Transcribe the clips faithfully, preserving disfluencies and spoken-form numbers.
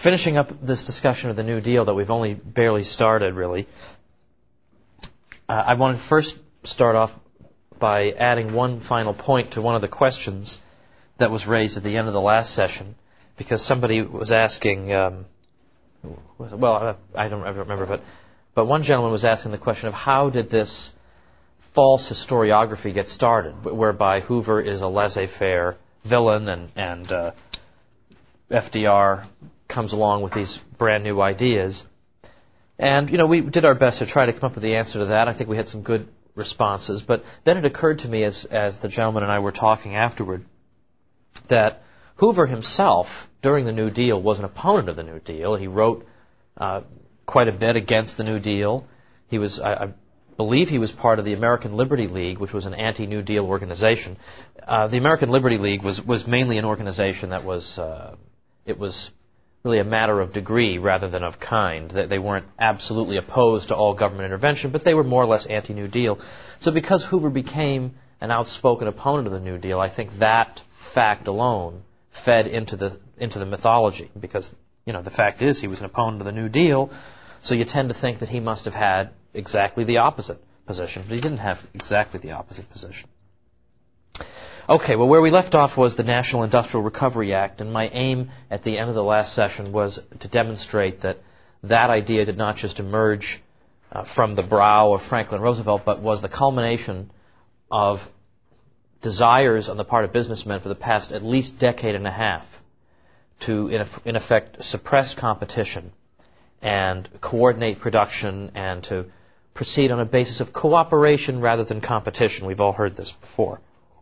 finishing up this discussion of the New Deal that we've only barely started, really, uh, I want to first start off by adding one final point to one of the questions that was raised at the end of the last session, because somebody was asking, um, well, I don't, I don't remember, but, but one gentleman was asking the question of how did this false historiography get started, whereby Hoover is a laissez-faire villain and, and uh, F D R comes along with these brand new ideas. And, you know, we did our best to try to come up with the answer to that. I think we had some good responses. But then it occurred to me as, as the gentleman and I were talking afterward that Hoover himself, during the New Deal, was an opponent of the New Deal. He wrote uh, quite a bit against the New Deal. He was, I, I believe he was part of the American Liberty League, which was an anti-New Deal organization. Uh, the American Liberty League was, was mainly an organization that was, uh, it was really a matter of degree rather than of kind. They weren't absolutely opposed to all government intervention, but they were more or less anti-New Deal. So because Hoover became an outspoken opponent of the New Deal, I think that fact alone fed into the into the mythology. Because, you know, the fact is he was an opponent of the New Deal, so you tend to think that he must have had exactly the opposite position, but he didn't have exactly the opposite position. Okay, well, where we left off was the National Industrial Recovery Act, and my aim at the end of the last session was to demonstrate that that idea did not just emerge uh, from the brow of Franklin Roosevelt, but was the culmination of desires on the part of businessmen for the past at least decade and a half to, in, in effect, suppress competition and coordinate production and to proceed on a basis of cooperation rather than competition. We've all heard this before.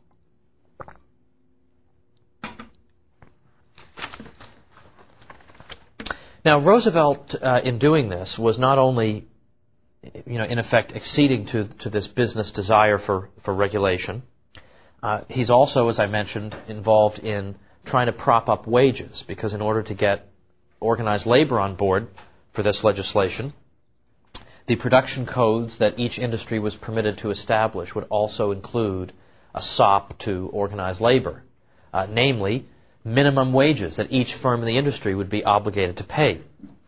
Now, Roosevelt, uh, in doing this, was not only, you know, in effect, acceding to, to this business desire for, for regulation. Uh, he's also, as I mentioned, involved in trying to prop up wages, because in order to get organized labor on board for this legislation, the production codes that each industry was permitted to establish would also include a sop to organized labor, uh, namely, minimum wages that each firm in the industry would be obligated to pay.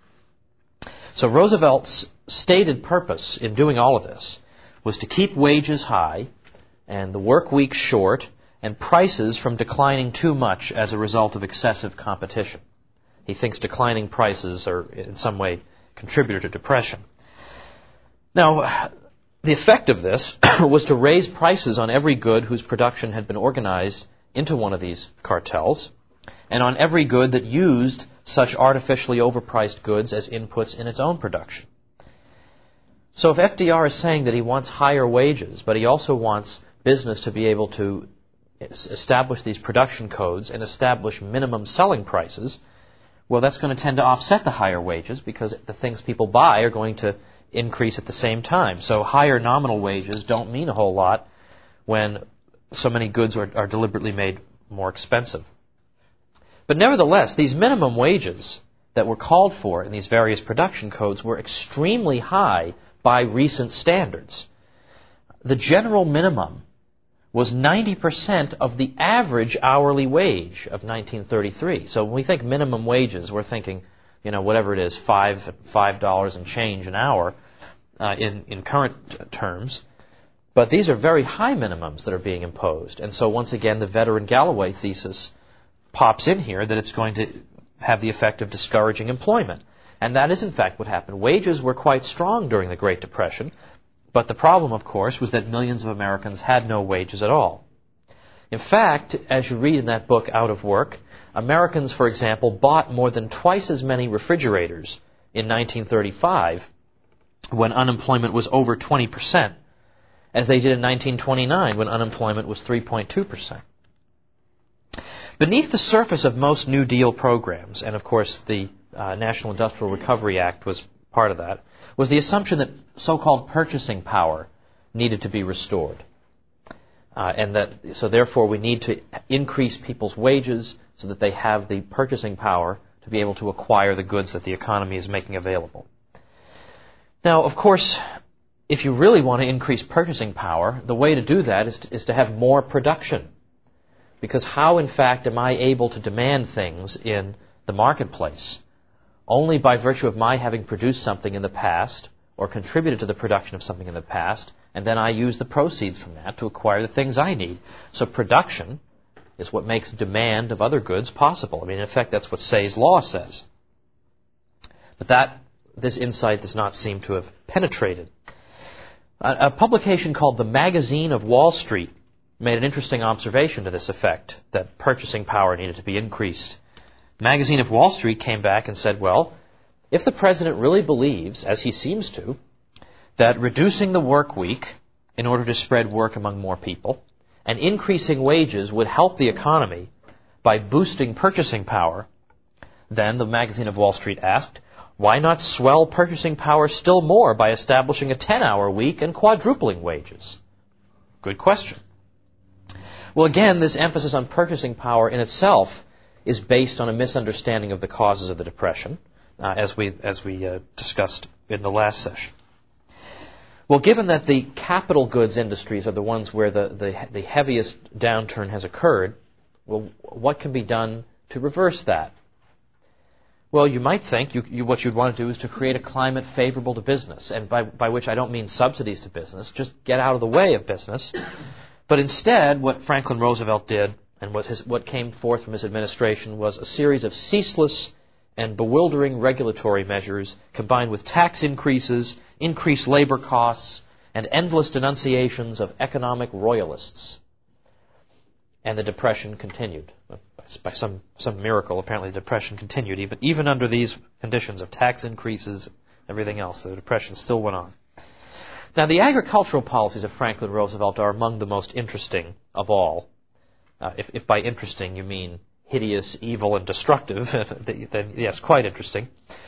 So Roosevelt's stated purpose in doing all of this was to keep wages high and the work week short and prices from declining too much as a result of excessive competition. He thinks declining prices are in some way contributor to depression. Now, the effect of this was to raise prices on every good whose production had been organized into one of these cartels, and on every good that used such artificially overpriced goods as inputs in its own production. So if F D R is saying that he wants higher wages, but he also wants business to be able to establish these production codes and establish minimum selling prices, well, that's going to tend to offset the higher wages because the things people buy are going to increase at the same time. So higher nominal wages don't mean a whole lot when so many goods are, are deliberately made more expensive. But nevertheless, these minimum wages that were called for in these various production codes were extremely high by recent standards. The general minimum was ninety percent of the average hourly wage of nineteen thirty-three. So when we think minimum wages, we're thinking, you know, whatever it is, five five dollars and change an hour uh, in in current terms. But these are very high minimums that are being imposed. And so once again, the veteran Galloway thesis pops in here that it's going to have the effect of discouraging employment. And that is in fact what happened. Wages were quite strong during the Great Depression, but the problem, of course, was that millions of Americans had no wages at all. In fact, as you read in that book, Out of Work, Americans, for example, bought more than twice as many refrigerators in nineteen thirty-five, when unemployment was over twenty percent, as they did in nineteen twenty-nine, when unemployment was three point two percent. Beneath the surface of most New Deal programs, and of course the uh, National Industrial Recovery Act was part of that, was the assumption that so-called purchasing power needed to be restored. Uh, and that, so therefore we need to increase people's wages so that they have the purchasing power to be able to acquire the goods that the economy is making available. Now, of course, if you really want to increase purchasing power, the way to do that is to, is to have more production. Because how, in fact, am I able to demand things in the marketplace only by virtue of my having produced something in the past or contributed to the production of something in the past, and then I use the proceeds from that to acquire the things I need. So production is what makes demand of other goods possible. I mean, in effect, that's what Say's law says. But that, this insight does not seem to have penetrated. A, a publication called The Magazine of Wall Street made an interesting observation to this effect, that purchasing power needed to be increased. Magazine of Wall Street came back and said, well, if the president really believes, as he seems to, that reducing the work week in order to spread work among more people and increasing wages would help the economy by boosting purchasing power, then, the Magazine of Wall Street asked, why not swell purchasing power still more by establishing a ten-hour week and quadrupling wages? Good question. Well, again, this emphasis on purchasing power in itself is based on a misunderstanding of the causes of the Depression, uh, as we as we uh, discussed in the last session. Well, given that the capital goods industries are the ones where the, the, the heaviest downturn has occurred, well, what can be done to reverse that? Well, you might think you, you, what you'd want to do is to create a climate favorable to business, and by, by which I don't mean subsidies to business, just get out of the way of business. But instead, what Franklin Roosevelt did, and what, his, what came forth from his administration, was a series of ceaseless and bewildering regulatory measures combined with tax increases, increased labor costs, and endless denunciations of economic royalists. And the Depression continued. By some, some miracle, apparently the Depression continued. Even, even under these conditions of tax increases, everything else, the Depression still went on. Now, the agricultural policies of Franklin Roosevelt are among the most interesting of all. Uh, if, if by interesting you mean hideous, evil, and destructive, then yes, quite interesting.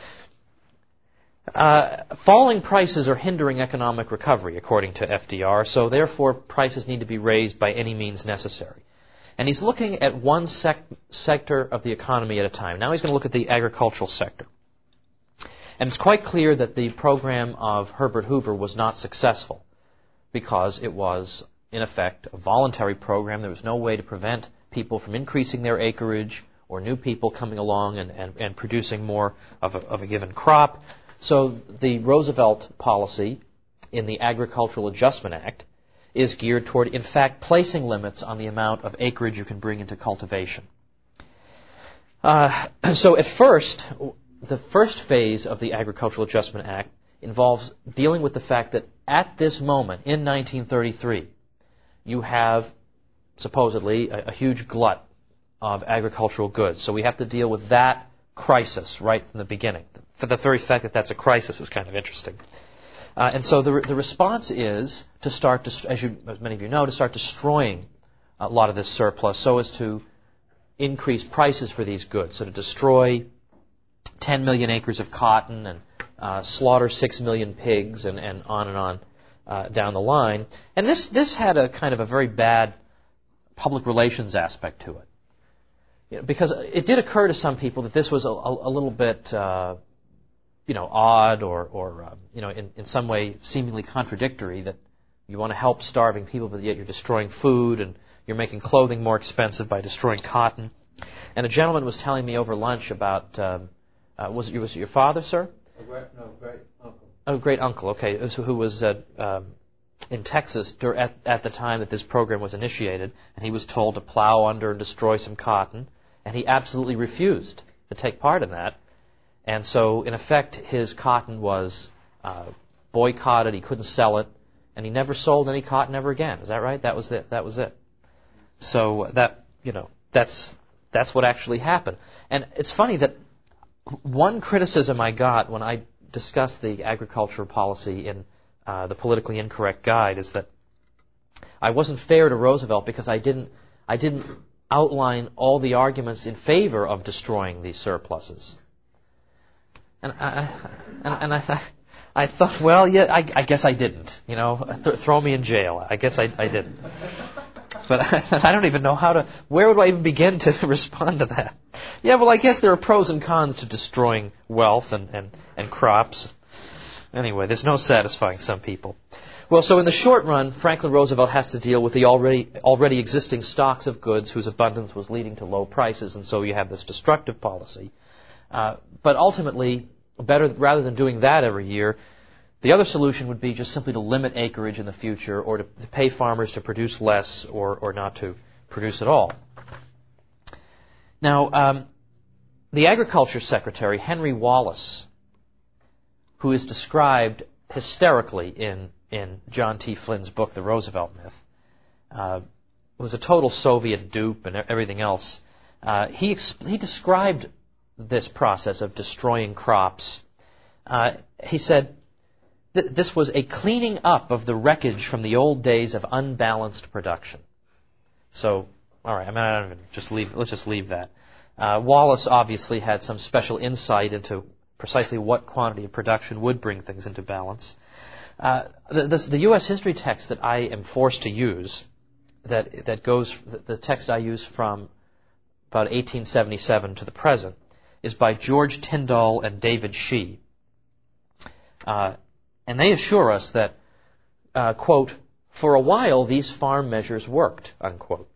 Uh, falling prices are hindering economic recovery, according to F D R, so therefore prices need to be raised by any means necessary. And he's looking at one sec- sector of the economy at a time. Now he's going to look at the agricultural sector. And it's quite clear that the program of Herbert Hoover was not successful because it was, in effect, a voluntary program. There was no way to prevent people from increasing their acreage or new people coming along and, and, and producing more of a, of a given crop. So the Roosevelt policy in the Agricultural Adjustment Act is geared toward, in fact, placing limits on the amount of acreage you can bring into cultivation. Uh, so at first, the first phase of the Agricultural Adjustment Act involves dealing with the fact that at this moment, in nineteen thirty-three, you have supposedly a, a huge glut of agricultural goods. So we have to deal with that crisis right from the beginning. For the very fact that that's a crisis is kind of interesting. Uh, and so the, the response is to start, to, as, you, as many of you know, to start destroying a lot of this surplus so as to increase prices for these goods. So to destroy ten million acres of cotton and uh, slaughter six million pigs and, and on and on uh, down the line. And this, this had a kind of a very bad public relations aspect to it. You know, because it did occur to some people that this was a, a, a little bit... Uh, you know, odd or, or um, you know, in, in some way seemingly contradictory, that you want to help starving people, but yet you're destroying food and you're making clothing more expensive by destroying cotton. And a gentleman was telling me over lunch about, um, uh, was, it, was it your father, sir? A great, no, great uncle. Oh, great uncle, okay, who was uh, um, in Texas at, at the time that this program was initiated, and he was told to plow under and destroy some cotton, and he absolutely refused to take part in that. And so, in effect, his cotton was uh, boycotted. He couldn't sell it, and he never sold any cotton ever again. Is that right? That was it. That was it. So that you know, that's that's what actually happened. And it's funny that one criticism I got when I discussed the agricultural policy in uh, the Politically Incorrect Guide is that I wasn't fair to Roosevelt because I didn't I didn't outline all the arguments in favor of destroying these surpluses. And I, and, and I, th- I thought, well, yeah, I, I guess I didn't. You know, th- throw me in jail. I guess I, I didn't. But I, I don't even know how to. Where would I even begin to respond to that? Yeah, well, I guess there are pros and cons to destroying wealth and, and, and crops. Anyway, there's no satisfying some people. Well, so in the short run, Franklin Roosevelt has to deal with the already already existing stocks of goods whose abundance was leading to low prices, and so you have this destructive policy. Uh, but ultimately, better rather than doing that every year, the other solution would be just simply to limit acreage in the future, or to, to pay farmers to produce less, or, or not to produce at all. Now, um, the Agriculture Secretary, Henry Wallace, who is described hysterically in, in John T. Flynn's book, The Roosevelt Myth, uh, was a total Soviet dupe and everything else. Uh, he, exp- he described this process of destroying crops. Uh, he said, this was a cleaning up of the wreckage from the old days of unbalanced production. So, all right, I mean, I don't even just leave. Let's just leave that. Uh, Wallace obviously had some special insight into precisely what quantity of production would bring things into balance. Uh, the, the, the U S history text that I am forced to use, that that goes, the text I use from about eighteen seventy-seven to the present, is by George Tyndall and David Shee. Uh, And they assure us that, uh, quote, for a while these farm measures worked, unquote.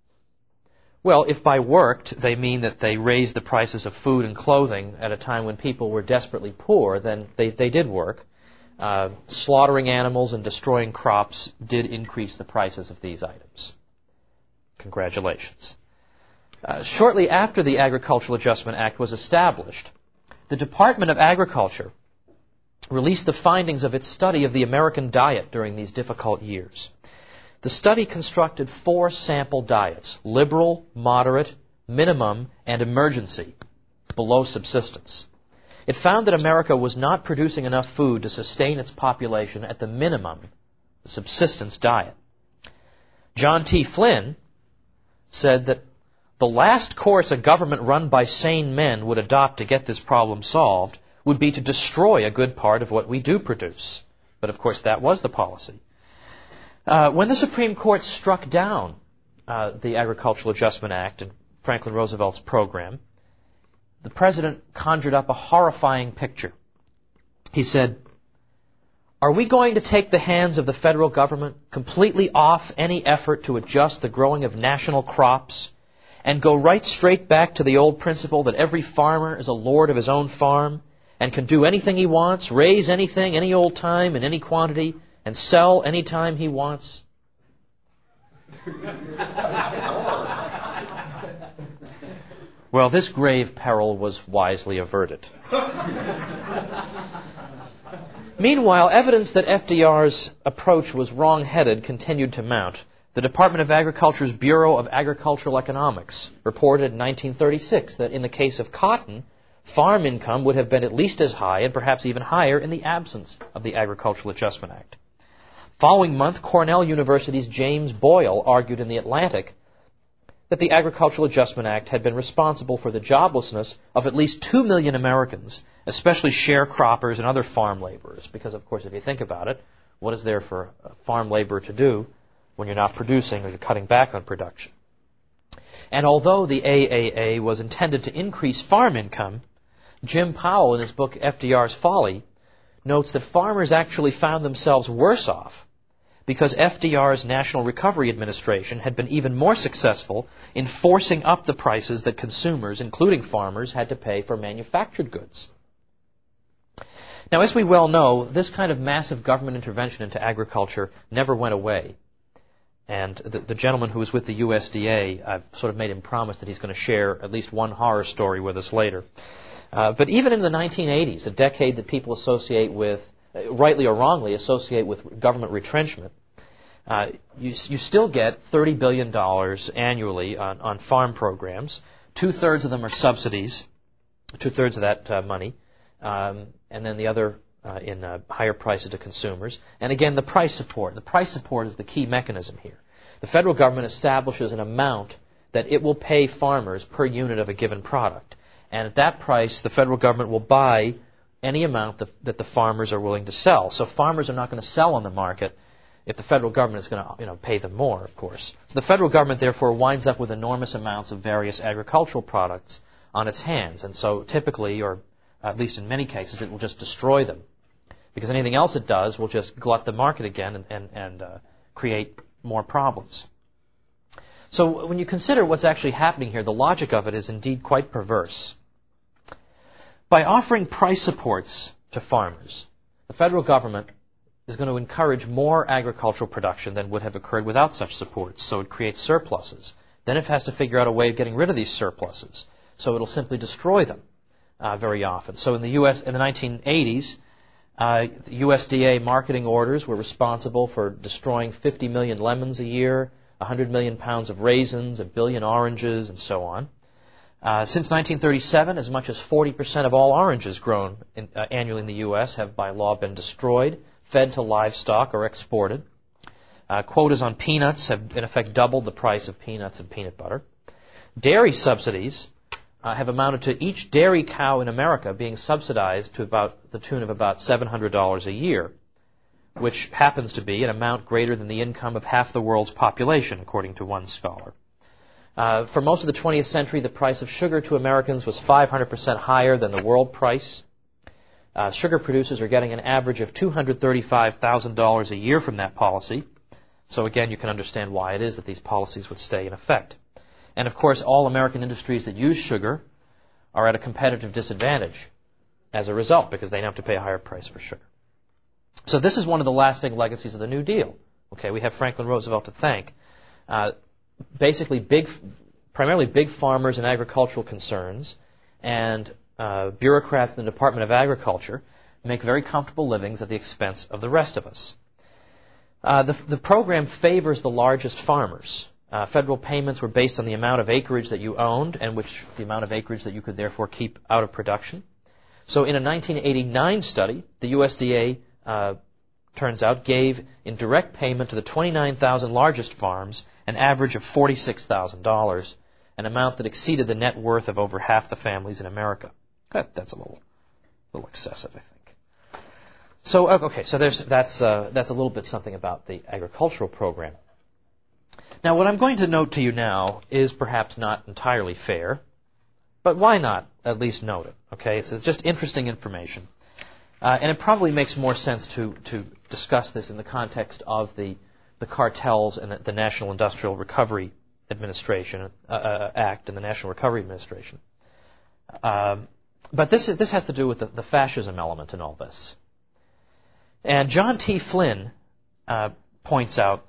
Well, if by worked they mean that they raised the prices of food and clothing at a time when people were desperately poor, then they, they did work. Uh, slaughtering animals and destroying crops did increase the prices of these items. Congratulations. Uh, shortly after the Agricultural Adjustment Act was established, the Department of Agriculture released the findings of its study of the American diet during these difficult years. The study constructed four sample diets: liberal, moderate, minimum, and emergency, below subsistence. It found that America was not producing enough food to sustain its population at the minimum, the subsistence diet. John T. Flynn said that the last course a government run by sane men would adopt to get this problem solved would be to destroy a good part of what we do produce. But of course that was the policy. Uh, when the Supreme Court struck down uh, the Agricultural Adjustment Act and Franklin Roosevelt's program, the president conjured up a horrifying picture. He said, "Are we going to take the hands of the federal government completely off any effort to adjust the growing of national crops and go right straight back to the old principle that every farmer is a lord of his own farm and can do anything he wants, raise anything, any old time, in any quantity, and sell any time he wants?" Well, this grave peril was wisely averted. Meanwhile, evidence that F D R's approach was wrong-headed continued to mount. The Department of Agriculture's Bureau of Agricultural Economics reported in nineteen thirty-six that in the case of cotton, farm income would have been at least as high and perhaps even higher in the absence of the Agricultural Adjustment Act. Following month, Cornell University's James Boyle argued in The Atlantic that the Agricultural Adjustment Act had been responsible for the joblessness of at least two million Americans, especially sharecroppers and other farm laborers. Because, of course, if you think about it, what is there for a farm laborer to do when you're not producing or you're cutting back on production? And although the A A A was intended to increase farm income, Jim Powell, in his book F D R's Folly, notes that farmers actually found themselves worse off because F D R's National Recovery Administration had been even more successful in forcing up the prices that consumers, including farmers, had to pay for manufactured goods. Now, as we well know, this kind of massive government intervention into agriculture never went away. And the, the gentleman who was with the U S D A, I've sort of made him promise that he's going to share at least one horror story with us later. Uh, but even in the nineteen eighties, a decade that people associate with, uh, rightly or wrongly, associate with government retrenchment, uh, you, you still get thirty billion dollars annually on, on farm programs. Two-thirds of them are subsidies, two-thirds of that uh, money, um, and then the other uh, in uh, higher prices to consumers. And again, the price support. The price support is the key mechanism here. The federal government establishes an amount that it will pay farmers per unit of a given product. And at that price, the federal government will buy any amount that, that the farmers are willing to sell. So farmers are not going to sell on the market if the federal government is going to, you know, pay them more, of course. So the federal government, therefore, winds up with enormous amounts of various agricultural products on its hands. And so typically, or at least in many cases, it will just destroy them. Because anything else it does will just glut the market again and, and, and uh, create more problems. So when you consider what's actually happening here, the logic of it is indeed quite perverse. By offering price supports to farmers, the federal government is going to encourage more agricultural production than would have occurred without such supports, so it creates surpluses. Then it has to figure out a way of getting rid of these surpluses, so it'll simply destroy them uh, very often. So in the U S in the nineteen eighties, uh, the U S D A marketing orders were responsible for destroying fifty million lemons a year, one hundred million pounds of raisins, a billion oranges, and so on. Uh, since nineteen thirty-seven, as much as forty percent of all oranges grown in, uh, annually in the U S have by law been destroyed, fed to livestock, or exported. Uh, quotas on peanuts have in effect doubled the price of peanuts and peanut butter. Dairy subsidies uh, have amounted to each dairy cow in America being subsidized to about the tune of about seven hundred dollars a year, which happens to be an amount greater than the income of half the world's population, according to one scholar. Uh, for most of the twentieth century, the price of sugar to Americans was five hundred percent higher than the world price. Uh, sugar producers are getting an average of two hundred thirty-five thousand dollars a year from that policy. So again, you can understand why it is that these policies would stay in effect. And of course, all American industries that use sugar are at a competitive disadvantage as a result, because they now have to pay a higher price for sugar. So this is one of the lasting legacies of the New Deal. Okay, we have Franklin Roosevelt to thank. Uh, basically, big, primarily big farmers and agricultural concerns, and uh, bureaucrats in the Department of Agriculture make very comfortable livings at the expense of the rest of us. Uh, the, the program favors the largest farmers. Uh, federal payments were based on the amount of acreage that you owned, and which the amount of acreage that you could therefore keep out of production. So in a nineteen eighty-nine study, the U S D A, uh, turns out, gave in direct payment to the twenty-nine thousand largest farms an average of forty-six thousand dollars, an amount that exceeded the net worth of over half the families in America. That, that's a little, little excessive, I think. So okay, so there's, that's uh, that's a little bit something about the agricultural program. Now, what I'm going to note to you now is perhaps not entirely fair, but why not at least note it? Okay, it's, it's just interesting information, uh, and it probably makes more sense to to discuss this in the context of the the cartels and the, the National Industrial Recovery Administration uh, uh, Act and the National Recovery Administration. Um, but this is this has to do with the, the fascism element in all this. And John T. Flynn uh, points out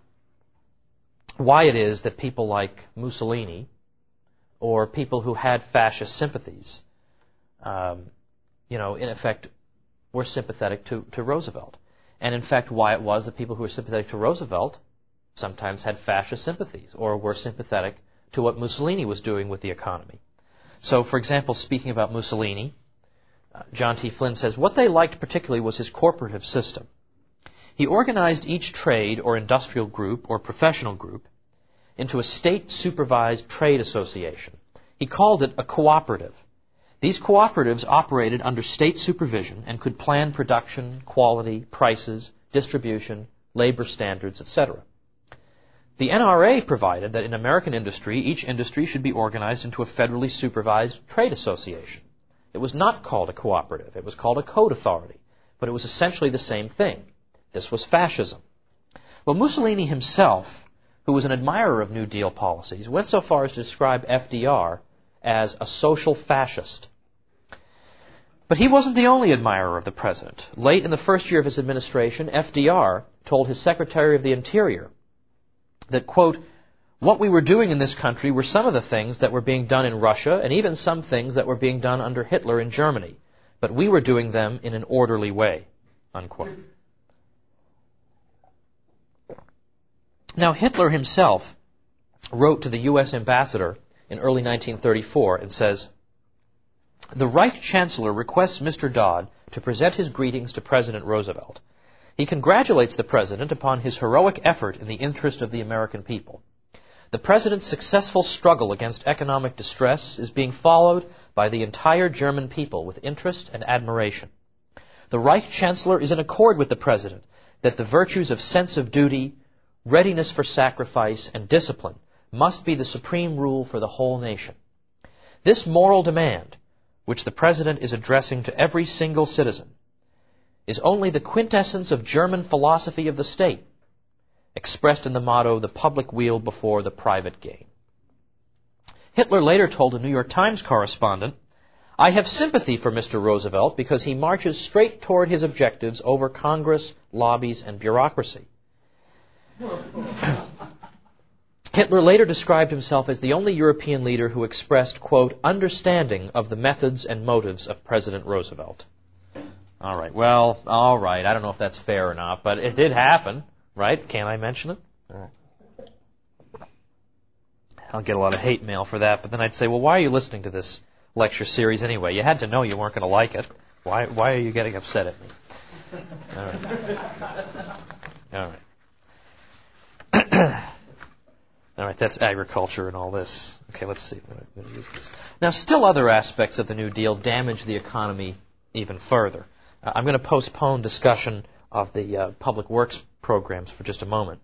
why it is that people like Mussolini, or people who had fascist sympathies, um, you know, in effect, were sympathetic to, to Roosevelt. And in fact, why it was that people who were sympathetic to Roosevelt sometimes had fascist sympathies, or were sympathetic to what Mussolini was doing with the economy. So, for example, speaking about Mussolini, Uh, John T. Flynn says, what they liked particularly was his corporative system. He organized each trade or industrial group or professional group into a state-supervised trade association. He called it a cooperative. These cooperatives operated under state supervision and could plan production, quality, prices, distribution, labor standards, et cetera. The N R A provided that in American industry, each industry should be organized into a federally supervised trade association. It was not called a cooperative. It was called a code authority. But it was essentially the same thing. This was fascism. Well, Mussolini himself, who was an admirer of New Deal policies, went so far as to describe F D R as a social fascist. But he wasn't the only admirer of the president. Late in the first year of his administration, F D R told his Secretary of the Interior that, quote, what we were doing in this country were some of the things that were being done in Russia, and even some things that were being done under Hitler in Germany. But we were doing them in an orderly way, unquote. Now, Hitler himself wrote to the U S ambassador in early nineteen thirty-four and says, the Reich Chancellor requests Mister Dodd to present his greetings to President Roosevelt. He congratulates the President upon his heroic effort in the interest of the American people. The President's successful struggle against economic distress is being followed by the entire German people with interest and admiration. The Reich Chancellor is in accord with the President that the virtues of sense of duty, readiness for sacrifice, and discipline must be the supreme rule for the whole nation. This moral demand, which the President is addressing to every single citizen, is only the quintessence of German philosophy of the state, expressed in the motto, the public weal before the private gain. Hitler later told a New York Times correspondent, I have sympathy for Mister Roosevelt because he marches straight toward his objectives over Congress, lobbies, and bureaucracy. Hitler later described himself as the only European leader who expressed, quote, understanding of the methods and motives of President Roosevelt. All right, well, all right, I don't know if that's fair or not, but it did happen, right? Can't I mention it? All right. I'll get a lot of hate mail for that, but then I'd say, well, why are you listening to this lecture series anyway? You had to know you weren't going to like it. Why, why are you getting upset at me? All right. All right. All right, that's agriculture and all this. Okay, let's see. I'm going to use this. Now, still other aspects of the New Deal damage the economy even further. Uh, I'm going to postpone discussion of the uh, public works programs for just a moment.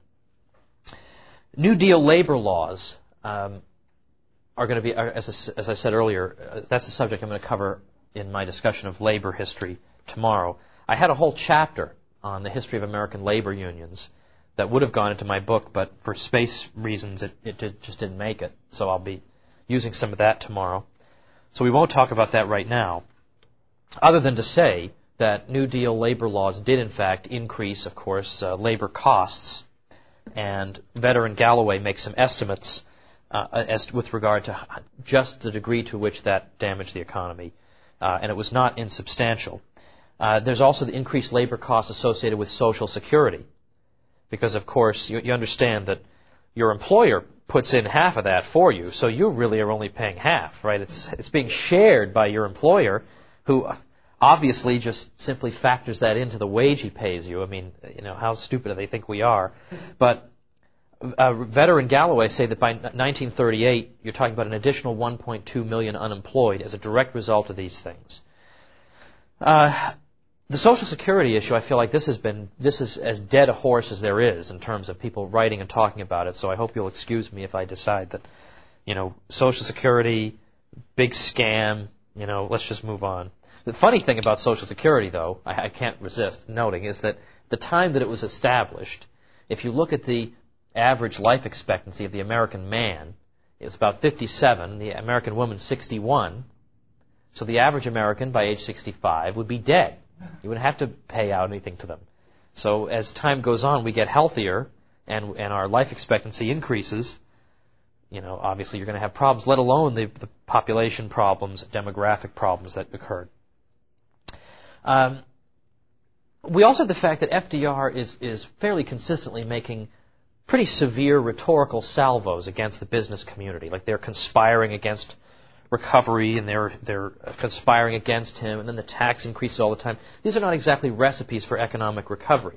New Deal labor laws um, are going to be, as I, as I said earlier, uh, that's a subject I'm going to cover in my discussion of labor history tomorrow. I had a whole chapter on the history of American labor unions that would have gone into my book, but for space reasons it, it did, just didn't make it. So I'll be using some of that tomorrow. So we won't talk about that right now, other than to say that New Deal labor laws did in fact increase, of course, uh, labor costs. And Veteran Galloway makes some estimates uh, as with regard to just the degree to which that damaged the economy. Uh, and it was not insubstantial. Uh, there's also the increased labor costs associated with Social Security. Because, of course, you, you understand that your employer puts in half of that for you, so you really are only paying half, right? It's it's being shared by your employer, who obviously just simply factors that into the wage he pays you. I mean, you know, how stupid do they think we are? But uh, Veteran Galloway say that by nineteen thirty-eight, you're talking about an additional one point two million unemployed as a direct result of these things. Uh, The Social Security issue, I feel like this has been, this is as dead a horse as there is in terms of people writing and talking about it, so I hope you'll excuse me if I decide that, you know, Social Security, big scam, you know, let's just move on. The funny thing about Social Security, though, I, I can't resist noting, is that the time that it was established, if you look at the average life expectancy of the American man, it's about fifty-seven, the American woman sixty-one, so the average American by age sixty-five would be dead. You wouldn't have to pay out anything to them. So as time goes on, we get healthier, and and our life expectancy increases. You know, obviously you're going to have problems, let alone the, the population problems, demographic problems that occurred. Um, we also have the fact that F D R is, is fairly consistently making pretty severe rhetorical salvos against the business community. Like they're conspiring against recovery, and they're they're conspiring against him, and then the tax increases all the time. These are not exactly recipes for economic recovery.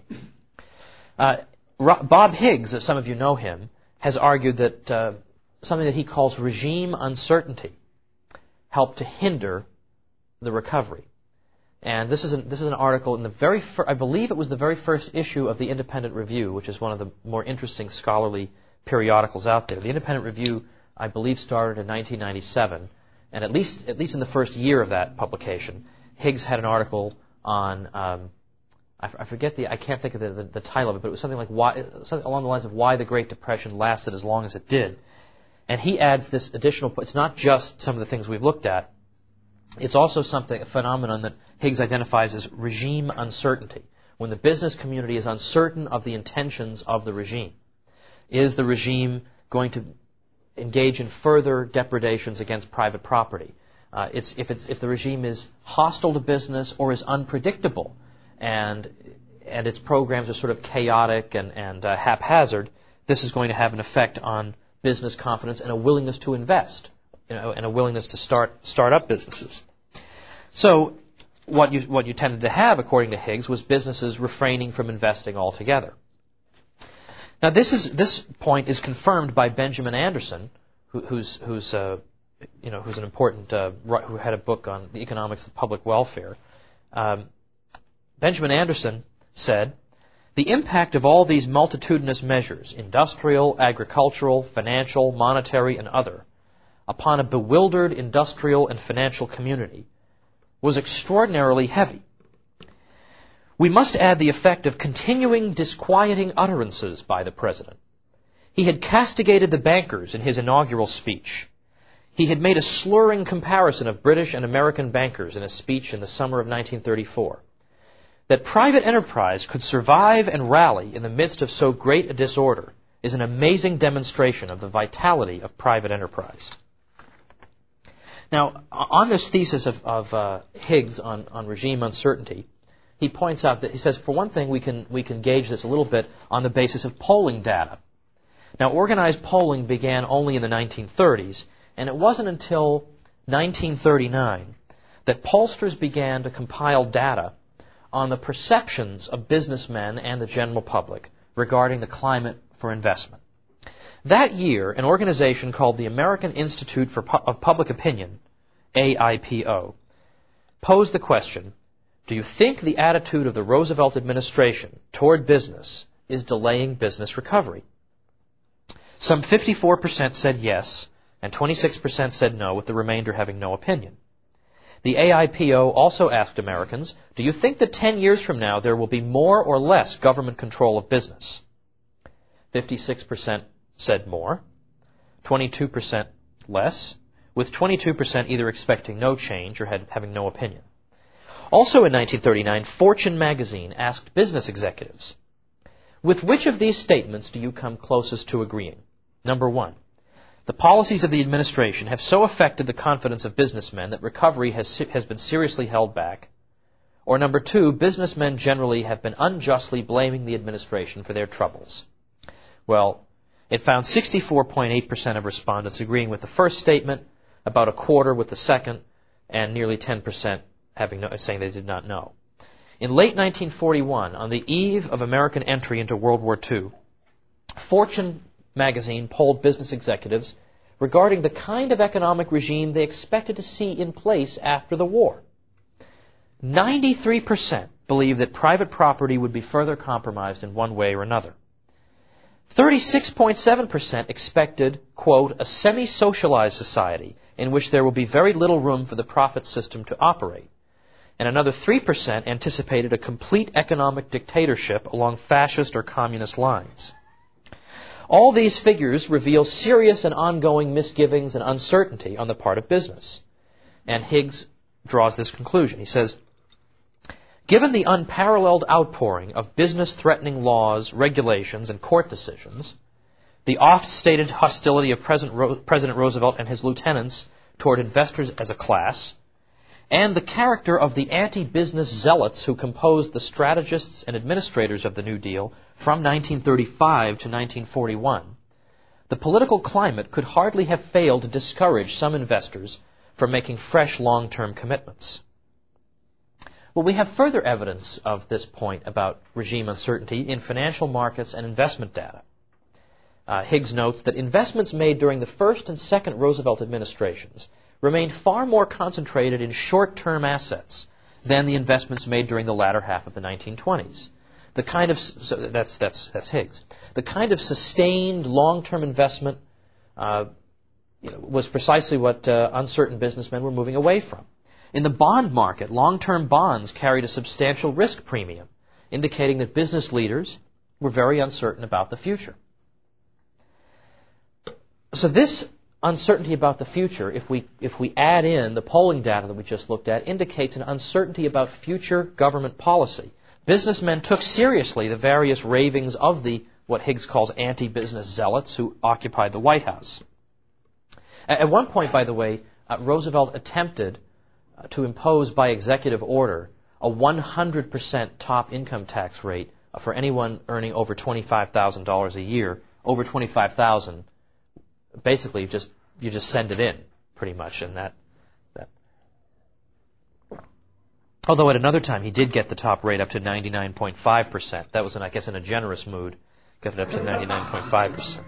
Uh, Bob Higgs, as some of you know him, has argued that uh, something that he calls regime uncertainty helped to hinder the recovery. And this is an, this is an article in the very fir- I believe it was the very first issue of the Independent Review, which is one of the more interesting scholarly periodicals out there. The Independent Review, I believe, started in nineteen ninety-seven. And at least, at least in the first year of that publication, Higgs had an article on, um, I, f- I forget the, I can't think of the, the, the title of it, but it was something like why, something along the lines of why the Great Depression lasted as long as it did. And he adds this additional, it's not just some of the things we've looked at, it's also something, a phenomenon that Higgs identifies as regime uncertainty. When the business community is uncertain of the intentions of the regime. Is the regime going to engage in further depredations against private property? Uh, it's, if, it's, if the regime is hostile to business or is unpredictable, and and its programs are sort of chaotic and, and uh, haphazard, this is going to have an effect on business confidence and a willingness to invest, you know, and a willingness to start start up businesses. So what you what you tended to have, according to Higgs, was businesses refraining from investing altogether. Now, this is this point is confirmed by Benjamin Anderson, who, who's who's uh, you know who's an important uh, who had a book on the economics of public welfare. Um, Benjamin Anderson said, "The impact of all these multitudinous measures, industrial, agricultural, financial, monetary, and other, upon a bewildered industrial and financial community, was extraordinarily heavy. We must add the effect of continuing disquieting utterances by the President. He had castigated the bankers in his inaugural speech. He had made a slurring comparison of British and American bankers in a speech in the summer of nineteen thirty-four. That private enterprise could survive and rally in the midst of so great a disorder is an amazing demonstration of the vitality of private enterprise. Now, on this thesis of, of uh, Higgs on, on regime uncertainty, he points out that, he says, for one thing, we can, we can gauge this a little bit on the basis of polling data. Now, organized polling began only in the nineteen thirties, and it wasn't until nineteen thirty-nine that pollsters began to compile data on the perceptions of businessmen and the general public regarding the climate for investment. That year, an organization called the American Institute for Pu- of Public Opinion, A I P O, posed the question, do you think the attitude of the Roosevelt administration toward business is delaying business recovery? Some fifty-four percent said yes, and twenty-six percent said no, with the remainder having no opinion. The A I P O also asked Americans, do you think that ten years from now there will be more or less government control of business? fifty-six percent said more, twenty-two percent less, with twenty-two percent either expecting no change or had, having no opinion. Also in nineteen thirty-nine, Fortune magazine asked business executives, with which of these statements do you come closest to agreeing? Number one, the policies of the administration have so affected the confidence of businessmen that recovery has, has been seriously held back. Or number two, businessmen generally have been unjustly blaming the administration for their troubles. Well, it found sixty-four point eight percent of respondents agreeing with the first statement, about a quarter with the second, and nearly ten percent having no, saying they did not know. In late nineteen forty-one, on the eve of American entry into World War Two, Fortune magazine polled business executives regarding the kind of economic regime they expected to see in place after the war. ninety-three percent believed that private property would be further compromised in one way or another. thirty-six point seven percent expected, quote, a semi-socialized society in which there will be very little room for the profit system to operate. And another three percent anticipated a complete economic dictatorship along fascist or communist lines. All these figures reveal serious and ongoing misgivings and uncertainty on the part of business. And Higgs draws this conclusion. He says, given the unparalleled outpouring of business-threatening laws, regulations, and court decisions, the oft-stated hostility of President, Ro- President Roosevelt and his lieutenants toward investors as a class, and the character of the anti-business zealots who composed the strategists and administrators of the New Deal from nineteen thirty-five to nineteen forty-one, the political climate could hardly have failed to discourage some investors from making fresh long-term commitments. Well, we have further evidence of this point about regime uncertainty in financial markets and investment data. Uh, Higgs notes that investments made during the first and second Roosevelt administrations remained far more concentrated in short-term assets than the investments made during the latter half of the nineteen twenties. The kind of so that's that's that's Higgs. The kind of sustained long-term investment uh, you know, was precisely what uh, uncertain businessmen were moving away from. In the bond market, long-term bonds carried a substantial risk premium, indicating that business leaders were very uncertain about the future. So this uncertainty about the future, if we if we add in the polling data that we just looked at, indicates an uncertainty about future government policy. Businessmen took seriously the various ravings of the, what Higgs calls anti-business zealots who occupied the White House. At one point, by the way, uh, Roosevelt attempted uh, to impose by executive order a one hundred percent top income tax rate for anyone earning over twenty-five thousand dollars a year. Over twenty-five thousand dollars, basically you just you just send it in, pretty much, and that that. Although at another time he did get the top rate up to ninety-nine point five percent. That was, in, I guess, in a generous mood, got it up to ninety-nine point five percent.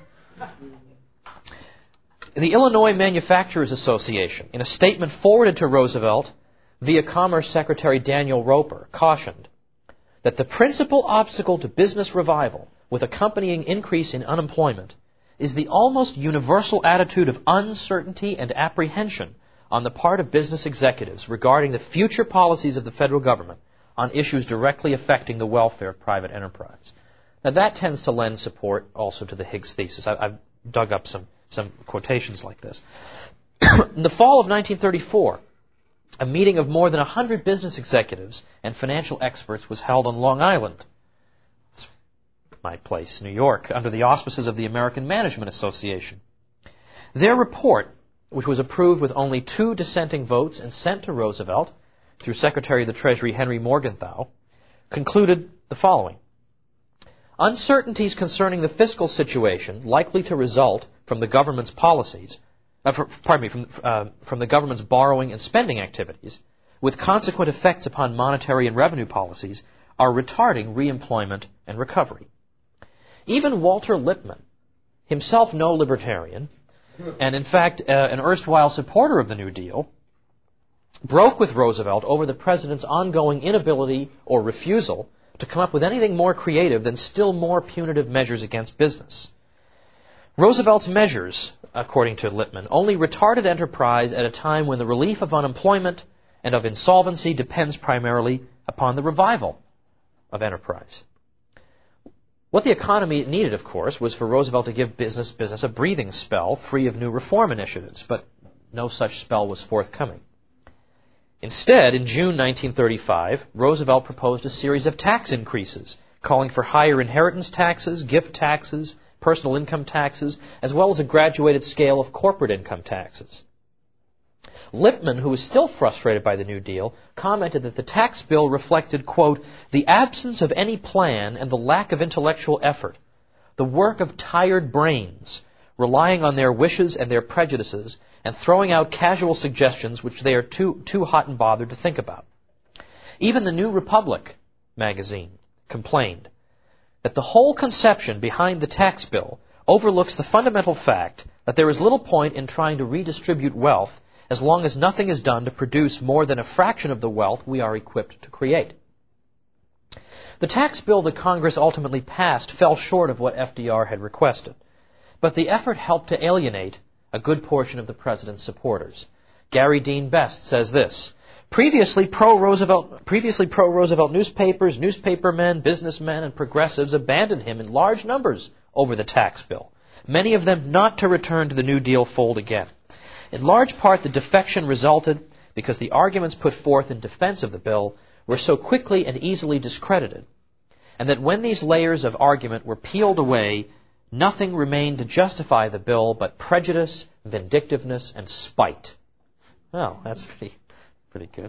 The Illinois Manufacturers Association, in a statement forwarded to Roosevelt via Commerce Secretary Daniel Roper, cautioned that the principal obstacle to business revival, with accompanying increase in unemployment, is the almost universal attitude of uncertainty and apprehension on the part of business executives regarding the future policies of the federal government on issues directly affecting the welfare of private enterprise. Now that tends to lend support also to the Higgs thesis. I, I've dug up some, some quotations like this. In the fall of nineteen thirty-four, a meeting of more than one hundred business executives and financial experts was held on Long Island. That's my place, New York, under the auspices of the American Management Association. Their report, which was approved with only two dissenting votes and sent to Roosevelt through Secretary of the Treasury Henry Morgenthau, concluded the following. Uncertainties concerning the fiscal situation likely to result from the government's policies, uh, for, pardon me, from, uh, from the government's borrowing and spending activities, with consequent effects upon monetary and revenue policies, are retarding reemployment and recovery. Even Walter Lippmann, himself no libertarian, and in fact uh, an erstwhile supporter of the New Deal, broke with Roosevelt over the president's ongoing inability or refusal to come up with anything more creative than still more punitive measures against business. Roosevelt's measures, according to Lippmann, only retarded enterprise at a time when the relief of unemployment and of insolvency depends primarily upon the revival of enterprise. What the economy needed, of course, was for Roosevelt to give business business a breathing spell free of new reform initiatives, but no such spell was forthcoming. Instead, in June nineteen thirty-five, Roosevelt proposed a series of tax increases, calling for higher inheritance taxes, gift taxes, personal income taxes, as well as a graduated scale of corporate income taxes. Lippmann, who was still frustrated by the New Deal, commented that the tax bill reflected, quote, the absence of any plan and the lack of intellectual effort, the work of tired brains, relying on their wishes and their prejudices, and throwing out casual suggestions which they are too, too hot and bothered to think about. Even the New Republic magazine complained that the whole conception behind the tax bill overlooks the fundamental fact that there is little point in trying to redistribute wealth as long as nothing is done to produce more than a fraction of the wealth we are equipped to create. The tax bill that Congress ultimately passed fell short of what F D R had requested, but the effort helped to alienate a good portion of the president's supporters. Gary Dean Best says this, Previously pro-Roosevelt, previously pro-Roosevelt newspapers, newspapermen, businessmen, and progressives abandoned him in large numbers over the tax bill, many of them not to return to the New Deal fold again. In large part, the defection resulted because the arguments put forth in defense of the bill were so quickly and easily discredited, and that when these layers of argument were peeled away, nothing remained to justify the bill but prejudice, vindictiveness, and spite. Well, that's pretty, pretty good.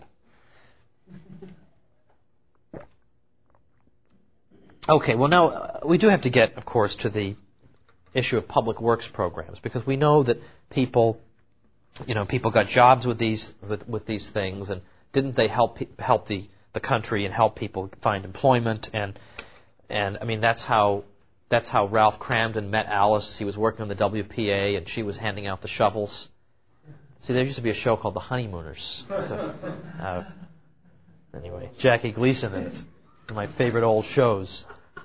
Okay, well now, uh, we do have to get, of course, to the issue of public works programs, because we know that people, you know, people got jobs with these with, with these things, and didn't they help help the, the country and help people find employment? And and I mean that's how that's how Ralph Cramden met Alice. He was working on the W P A, and she was handing out the shovels. See, there used to be a show called The Honeymooners. uh, anyway, Jackie Gleason is one of my favorite old shows.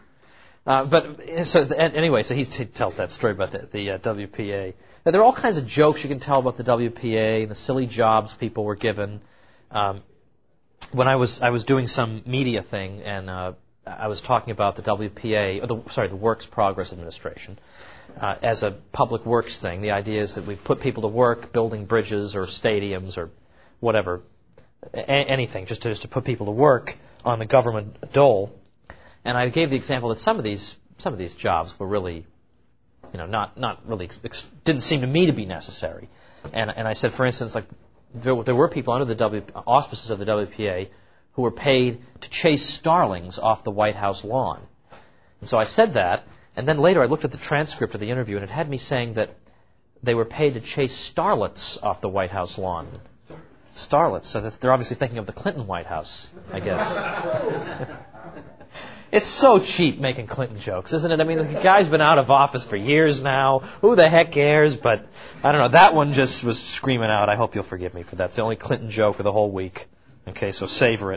Uh, but so anyway, so he t- tells that story about the, the uh, W P A. Now, there are all kinds of jokes you can tell about the W P A and the silly jobs people were given. Um, when I was I was doing some media thing, and uh, I was talking about the W P A, or the, sorry, the Works Progress Administration, uh, as a public works thing. The idea is that we put people to work building bridges or stadiums or whatever, a- anything, just to, just to put people to work on the government dole. And I gave the example that some of these some of these jobs were really, you know, not not really ex- didn't seem to me to be necessary. And and I said, for instance, like there, there were people under the w, auspices of the W P A who were paid to chase starlings off the White House lawn. And so I said that, and then later I looked at the transcript of the interview, and it had me saying that they were paid to chase starlets off the White House lawn. Starlets, so that's, they're obviously thinking of the Clinton White House, I guess. It's so cheap making Clinton jokes, isn't it? I mean, the guy's been out of office for years now. Who the heck cares? But, I don't know, that one just was screaming out. I hope you'll forgive me for that. It's the only Clinton joke of the whole week. Okay, so savor it.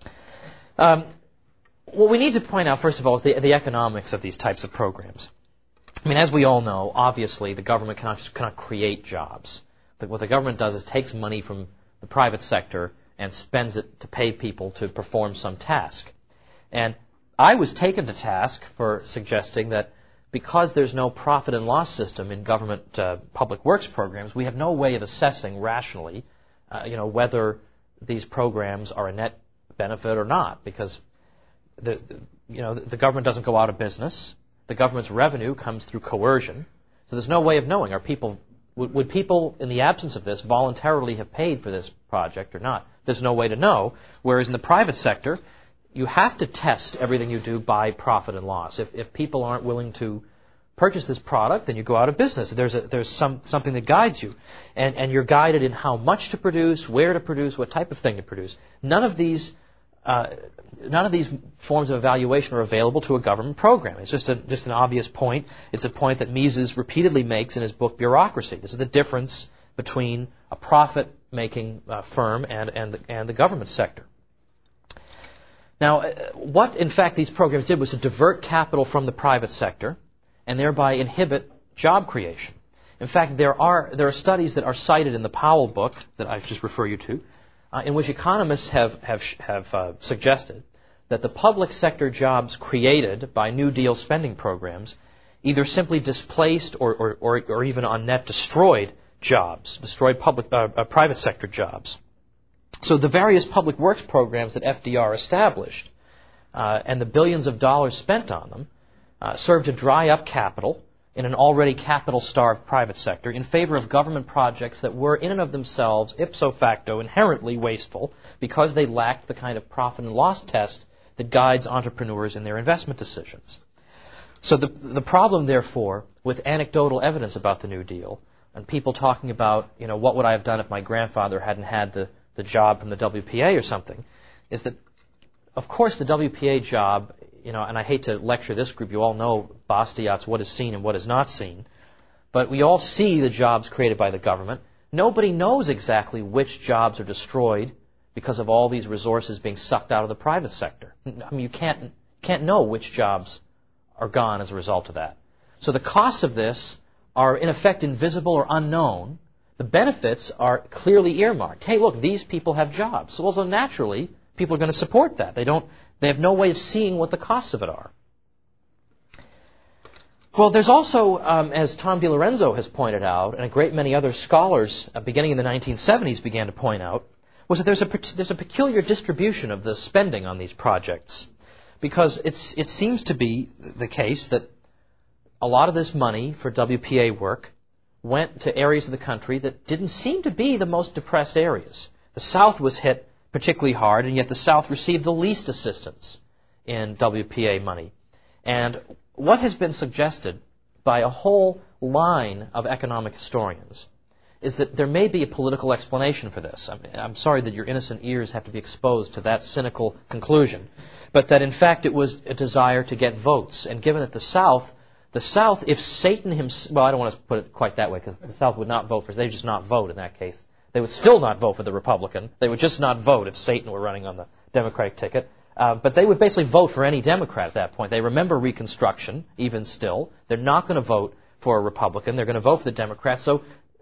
Um, what we need to point out, first of all, is the, the economics of these types of programs. I mean, as we all know, obviously, the government cannot just cannot create jobs. What the government does is takes money from the private sector and spends it to pay people to perform some task. And I was taken to task for suggesting that because there's no profit and loss system in government uh, public works programs, we have no way of assessing rationally, uh, you know, whether these programs are a net benefit or not, because the, the you know the government doesn't go out of business. The government's revenue comes through coercion, so there's no way of knowing. Are people would, would people, in the absence of this, voluntarily have paid for this project or not? There's no way to know. Whereas in the private sector, you have to test everything you do by profit and loss. If if people aren't willing to purchase this product, then you go out of business. There's a, there's some something that guides you, and and you're guided in how much to produce, where to produce, what type of thing to produce. None of these uh, none of these forms of evaluation are available to a government program. It's just a just an obvious point. It's a point that Mises repeatedly makes in his book Bureaucracy. This is the difference between a profit-making uh, firm and and the, and the government sector. Now, what in fact these programs did was to divert capital from the private sector and thereby inhibit job creation. In fact, there are there are studies that are cited in the Powell book that I just refer you to, uh, in which economists have have have uh, suggested that the public sector jobs created by New Deal spending programs either simply displaced or or, or, or even on net destroyed jobs, destroyed public uh, uh, private sector jobs. So the various public works programs that F D R established uh, and the billions of dollars spent on them uh, served to dry up capital in an already capital-starved private sector in favor of government projects that were in and of themselves, ipso facto, inherently wasteful because they lacked the kind of profit and loss test that guides entrepreneurs in their investment decisions. So the, the problem, therefore, with anecdotal evidence about the New Deal and people talking about, you know, what would I have done if my grandfather hadn't had the the job from the W P A or something, is that, of course, the W P A job, you know, and I hate to lecture this group, you all know Bastiat's what is seen and what is not seen, but we all see the jobs created by the government. Nobody knows exactly which jobs are destroyed because of all these resources being sucked out of the private sector. I mean, you can't, can't know which jobs are gone as a result of that. So the costs of this are, in effect, invisible or unknown. The benefits are clearly earmarked. Hey, look, these people have jobs. So, well, so naturally, people are going to support that. They don't. They have no way of seeing what the costs of it are. Well, there's also, um, as Tom DiLorenzo has pointed out, and a great many other scholars, uh, beginning in the nineteen seventies, began to point out, was that there's a there's a peculiar distribution of the spending on these projects, because it's it seems to be the case that a lot of this money for W P A work went to areas of the country that didn't seem to be the most depressed areas. The South was hit particularly hard, and yet the South received the least assistance in W P A money. And what has been suggested by a whole line of economic historians is that there may be a political explanation for this. I'm, I'm sorry that your innocent ears have to be exposed to that cynical conclusion, but that in fact it was a desire to get votes. And given that the South The South, if Satan himself, well, I don't want to put it quite that way, because the South would not vote for, they would just not vote in that case. They would still not vote for the Republican. They would just not vote if Satan were running on the Democratic ticket. Uh, but they would basically vote for any Democrat at that point. They remember Reconstruction, even still. They're not going to vote for a Republican. They're going to vote for the Democrat. So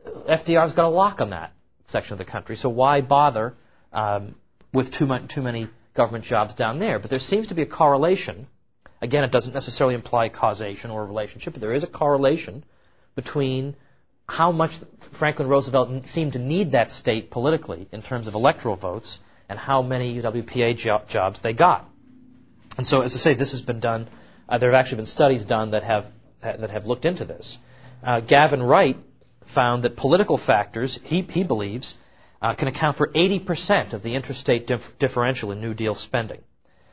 F D R's got a lock on that section of the country. So why bother um, with too, much, too many government jobs down there? But there seems to be a correlation. Again, it doesn't necessarily imply causation or a relationship, but there is a correlation between how much Franklin Roosevelt seemed to need that state politically in terms of electoral votes and how many W P A jo- jobs they got. And so, as I say, this has been done. Uh, there have actually been studies done that have that have looked into this. Uh, Gavin Wright found that political factors, he, he believes, uh, can account for eighty percent of the interstate dif- differential in New Deal spending.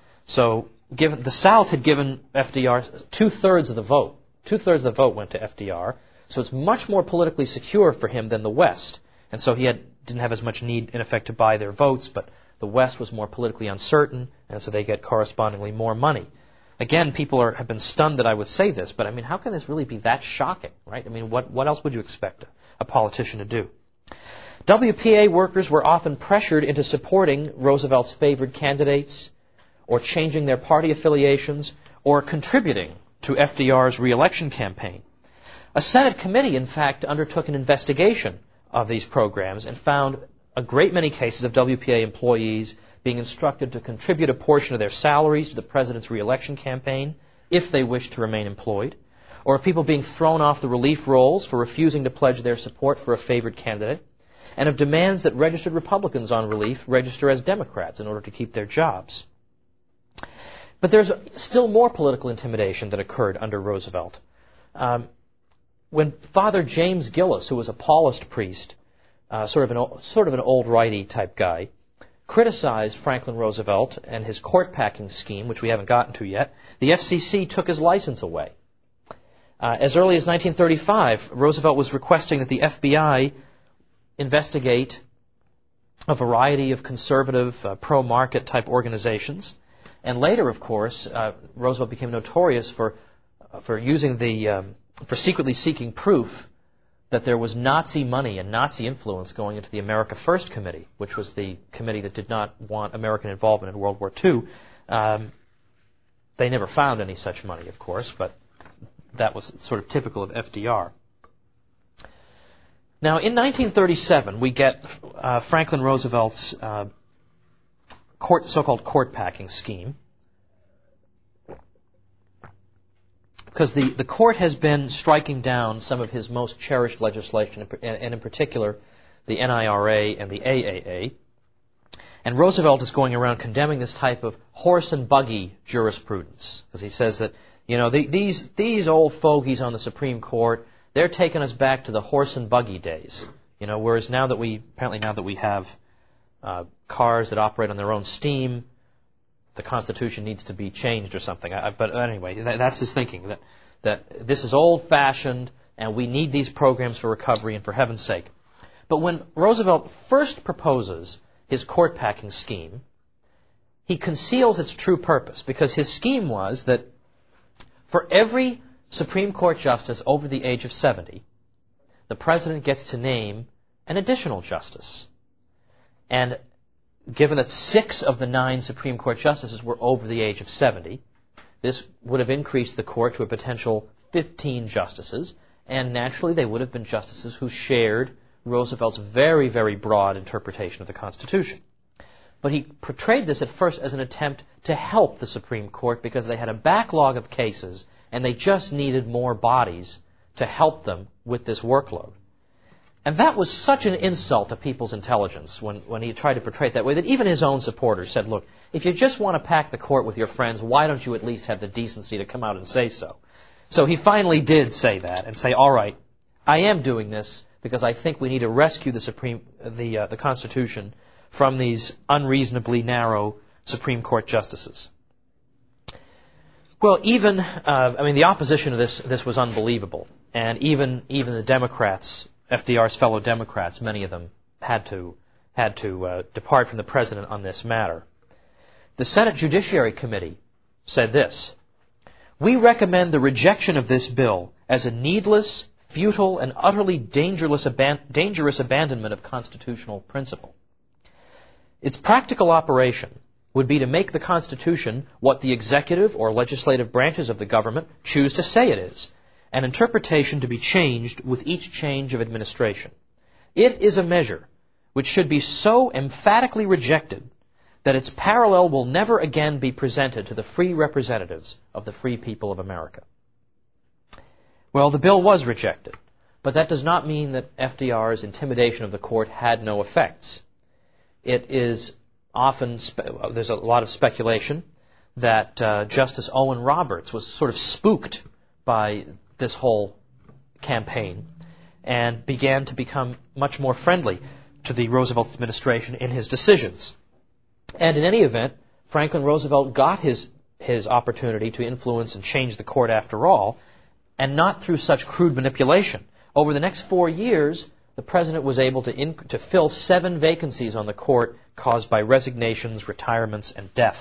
So, Given, the South had given F D R two-thirds of the vote. Two-thirds of the vote went to F D R, so it's much more politically secure for him than the West. And so he had, didn't have as much need, in effect, to buy their votes, but the West was more politically uncertain, and so they get correspondingly more money. Again, people are, have been stunned that I would say this, but I mean, how can this really be that shocking, right? I mean, what, what else would you expect a, a politician to do? W P A workers were often pressured into supporting Roosevelt's favored candidates, or changing their party affiliations, or contributing to F D R's re-election campaign. A Senate committee, in fact, undertook an investigation of these programs and found a great many cases of W P A employees being instructed to contribute a portion of their salaries to the president's re-election campaign if they wished to remain employed, or of people being thrown off the relief rolls for refusing to pledge their support for a favored candidate, and of demands that registered Republicans on relief register as Democrats in order to keep their jobs. But there's still more political intimidation that occurred under Roosevelt. Um, when Father James Gillis, who was a Paulist priest, uh, sort of an sort of an old righty type guy, criticized Franklin Roosevelt and his court packing scheme, which we haven't gotten to yet, the F C C took his license away. Uh, as early as nineteen thirty-five, Roosevelt was requesting that the F B I investigate a variety of conservative, uh, pro-market type organizations. And later, of course, uh, Roosevelt became notorious for uh, for using the um, for secretly seeking proof that there was Nazi money and Nazi influence going into the America First Committee, which was the committee that did not want American involvement in World War Two. Um, they never found any such money, of course, but that was sort of typical of F D R. Now, in nineteen thirty-seven, we get uh, Franklin Roosevelt's uh, court, so-called court packing scheme, because the, the court has been striking down some of his most cherished legislation, and in particular the N I R A and the A A A. And Roosevelt is going around condemning this type of horse and buggy jurisprudence, because he says that, you know, the, these these old fogies on the Supreme Court, they're taking us back to the horse and buggy days. You know, whereas now that we apparently now that we have uh, cars that operate on their own steam, the Constitution needs to be changed or something. I, but anyway, that, that's his thinking, that that this is old-fashioned and we need these programs for recovery, and for heaven's sake. But when Roosevelt first proposes his court packing scheme, he conceals its true purpose, because his scheme was that for every Supreme Court justice over the age of seventy, the president gets to name an additional justice. And given that six of the nine Supreme Court justices were over the age of seventy, this would have increased the court to a potential fifteen justices, and naturally they would have been justices who shared Roosevelt's very, very broad interpretation of the Constitution. But he portrayed this at first as an attempt to help the Supreme Court, because they had a backlog of cases and they just needed more bodies to help them with this workload. And that was such an insult to people's intelligence when, when he tried to portray it that way, that even his own supporters said, look, if you just want to pack the court with your friends, why don't you at least have the decency to come out and say so? So he finally did say that and say, all right, I am doing this because I think we need to rescue the Supreme, the, uh, the Constitution from these unreasonably narrow Supreme Court justices. Well, even, uh, I mean, the opposition to this, this was unbelievable. And even, even the Democrats, F D R's fellow Democrats, many of them had to, had to uh, depart from the president on this matter. The Senate Judiciary Committee said this: "We recommend the rejection of this bill as a needless, futile, and utterly dangerous, aban- dangerous abandonment of constitutional principle. Its practical operation would be to make the Constitution what the executive or legislative branches of the government choose to say it is, an interpretation to be changed with each change of administration. It is a measure which should be so emphatically rejected that its parallel will never again be presented to the free representatives of the free people of America." Well, the bill was rejected, but that does not mean that F D R's intimidation of the court had no effects. It is often, spe- there's a lot of speculation that uh, Justice Owen Roberts was sort of spooked by this whole campaign and began to become much more friendly to the Roosevelt administration in his decisions. And in any event, Franklin Roosevelt got his, his opportunity to influence and change the court after all, and not through such crude manipulation. Over the next four years, the president was able to, inc- to fill seven vacancies on the court caused by resignations, retirements, and death.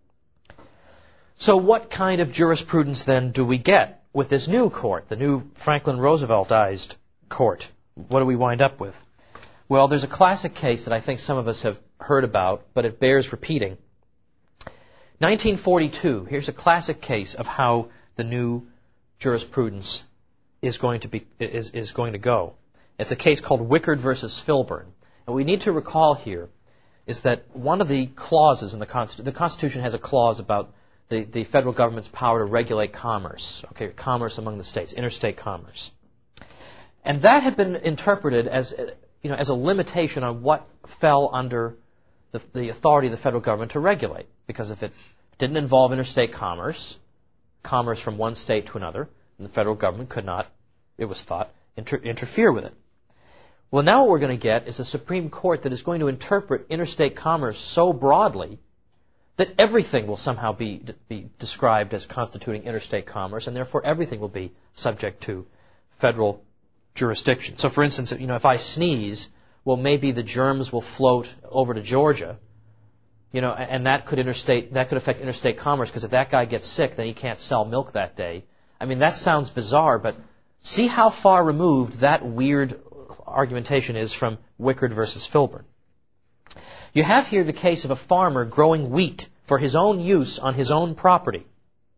So what kind of jurisprudence then do we get with this new court, the new Franklin Rooseveltized court? What do we wind up with? Well, there's a classic case that I think some of us have heard about, but it bears repeating. nineteen forty-two, here's a classic case of how the new jurisprudence is going to be is, is going to go. It's a case called Wickard versus Filburn. And what we need to recall here is that one of the clauses in the Constitution, the Constitution has a clause about the, the federal government's power to regulate commerce, okay, commerce among the states, interstate commerce. And that had been interpreted as, you know, as a limitation on what fell under the, the authority of the federal government to regulate. Because if it didn't involve interstate commerce, commerce from one state to another, then the federal government could not, it was thought, inter- interfere with it. Well, now what we're going to get is a Supreme Court that is going to interpret interstate commerce so broadly that everything will somehow be, be described as constituting interstate commerce, and therefore everything will be subject to federal jurisdiction. So, for instance, you know, if I sneeze, well, maybe the germs will float over to Georgia, you know, and that could interstate that could affect interstate commerce, because if that guy gets sick, then he can't sell milk that day. I mean, that sounds bizarre, but see how far removed that weird argumentation is from Wickard versus Filburn. You have here the case of a farmer growing wheat for his own use on his own property.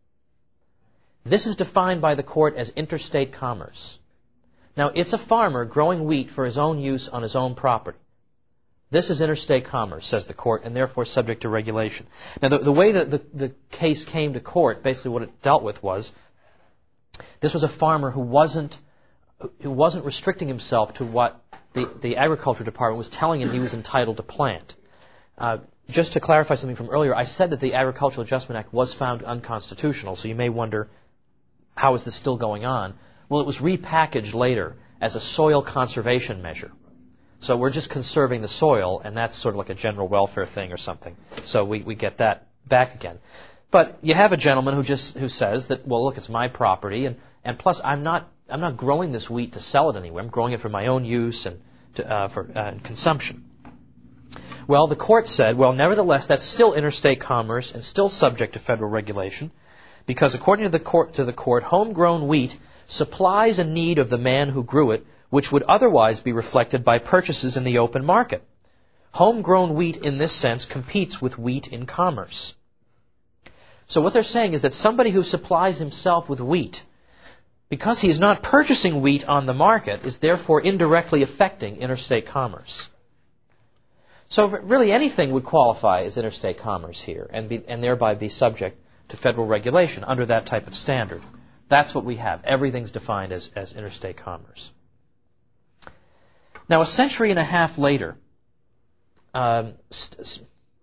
This is defined by the court as interstate commerce. Now, it's a farmer growing wheat for his own use on his own property. This is interstate commerce, says the court, and therefore subject to regulation. Now, the, the way that the, the case came to court, basically what it dealt with was, this was a farmer who wasn't who wasn't restricting himself to what the, the Agriculture Department was telling him he was entitled to plant. Uh, just to clarify something from earlier, I said that the Agricultural Adjustment Act was found unconstitutional, so you may wonder, how is this still going on? Well, it was repackaged later as a soil conservation measure. So we're just conserving the soil, and that's sort of like a general welfare thing or something. So we, we get that back again. But you have a gentleman who just who says that, well, look, it's my property, and, and plus I'm not I'm not growing this wheat to sell it anywhere. I'm growing it for my own use and to, uh, for uh, consumption. Well, the court said, well, nevertheless, that's still interstate commerce and still subject to federal regulation, because according to the court, to the court, homegrown wheat supplies a need of the man who grew it, which would otherwise be reflected by purchases in the open market. Homegrown wheat, in this sense, competes with wheat in commerce. So what they're saying is that somebody who supplies himself with wheat, because he is not purchasing wheat on the market, is therefore indirectly affecting interstate commerce. So really anything would qualify as interstate commerce here, and, be, and thereby be subject to federal regulation under that type of standard. That's what we have. Everything's defined as, as interstate commerce. Now, a century and a half later, um, st-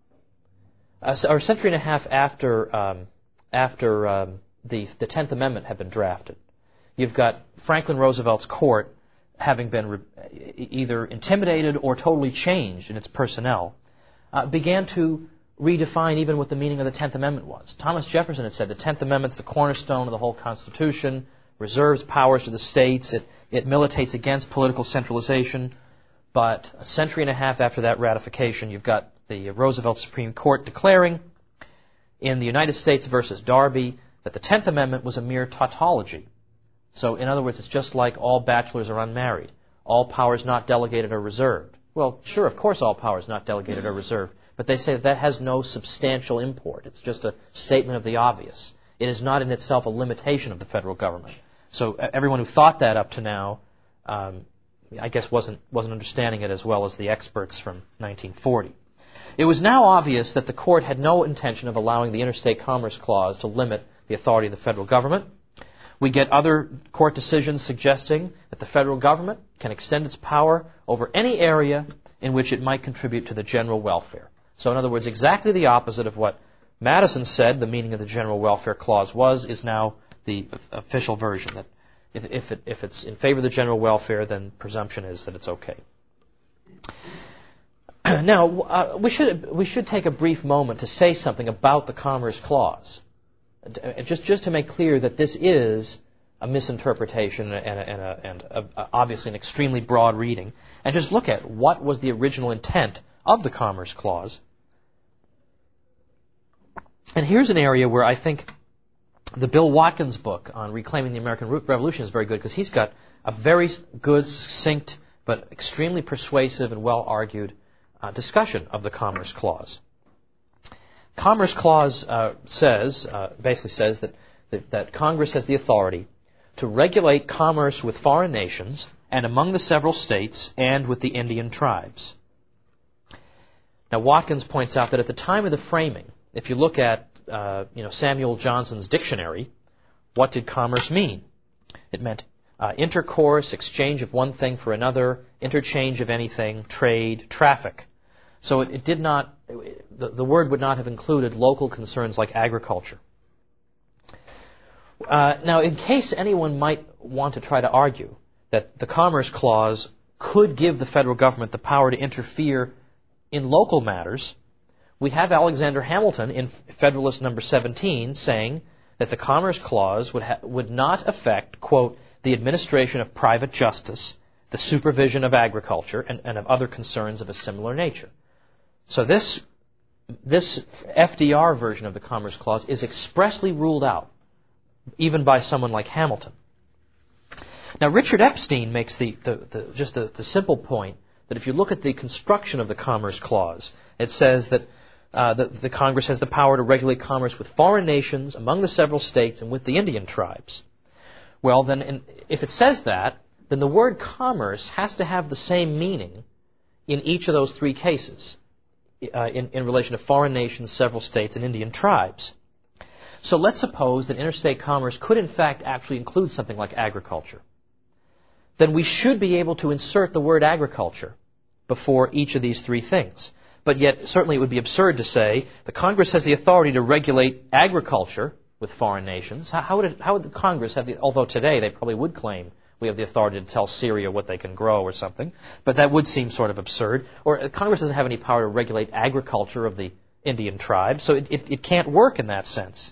uh, or a century and a half after um, after um, the the Tenth Amendment had been drafted, you've got Franklin Roosevelt's court having been re- either intimidated or totally changed in its personnel, uh, began to redefine even what the meaning of the Tenth Amendment was. Thomas Jefferson had said the Tenth Amendment's the cornerstone of the whole Constitution, reserves powers to the states, it, it militates against political centralization. But a century and a half after that ratification, you've got the Roosevelt Supreme Court declaring in the United States versus Darby that the Tenth Amendment was a mere tautology. So, in other words, it's just like all bachelors are unmarried. All powers not delegated are reserved. Well, sure, of course all powers not delegated are reserved. But they say that, that has no substantial import. It's just a statement of the obvious. It is not in itself a limitation of the federal government. So everyone who thought that up to now, um, I guess, wasn't wasn't understanding it as well as the experts from nineteen forty. It was now obvious that the court had no intention of allowing the Interstate Commerce Clause to limit the authority of the federal government. We get other court decisions suggesting that the federal government can extend its power over any area in which it might contribute to the general welfare. So, in other words, exactly the opposite of what Madison said the meaning of the General Welfare Clause was is now the official version. That if, if, it, if it's in favor of the general welfare, then presumption is that it's okay. Now, uh, we should we should take a brief moment to say something about the Commerce Clause, just just to make clear that this is a misinterpretation and, a, and, a, and a, obviously an extremely broad reading, and just look at what was the original intent of the Commerce Clause. And here's an area where I think the Bill Watkins book on Reclaiming the American Revolution is very good, because he's got a very good, succinct, but extremely persuasive and well-argued uh, discussion of the Commerce Clause. Commerce Clause uh, says, uh, basically says that, that, that Congress has the authority to regulate commerce with foreign nations and among the several states and with the Indian tribes. Now, Watkins points out that at the time of the framing, if you look at uh, you know, Samuel Johnson's dictionary, what did commerce mean? It meant uh, intercourse, exchange of one thing for another, interchange of anything, trade, traffic. So it, it did not, the, the word would not have included local concerns like agriculture. Uh, now, in case anyone might want to try to argue that the Commerce Clause could give the federal government the power to interfere in local matters, we have Alexander Hamilton in Federalist number seventeen saying that the Commerce Clause would ha- would not affect, quote, the administration of private justice, the supervision of agriculture, and, and of other concerns of a similar nature. So this, this F D R version of the Commerce Clause is expressly ruled out, even by someone like Hamilton. Now, Richard Epstein makes the, the, the just the, the simple point that if you look at the construction of the Commerce Clause, it says that uh, the, the Congress has the power to regulate commerce with foreign nations, among the several states, and with the Indian tribes. Well, then, in, if it says that, then the word commerce has to have the same meaning in each of those three cases, uh, in, in relation to foreign nations, several states, and Indian tribes. So let's suppose that interstate commerce could in fact actually include something like agriculture. Then we should be able to insert the word agriculture before each of these three things. But yet, certainly it would be absurd to say the Congress has the authority to regulate agriculture with foreign nations. How, how, would, it, how would the Congress have the, although today they probably would claim we have the authority to tell Syria what they can grow or something, but that would seem sort of absurd. Or uh, Congress doesn't have any power to regulate agriculture of the Indian tribes, so it, it, it can't work in that sense.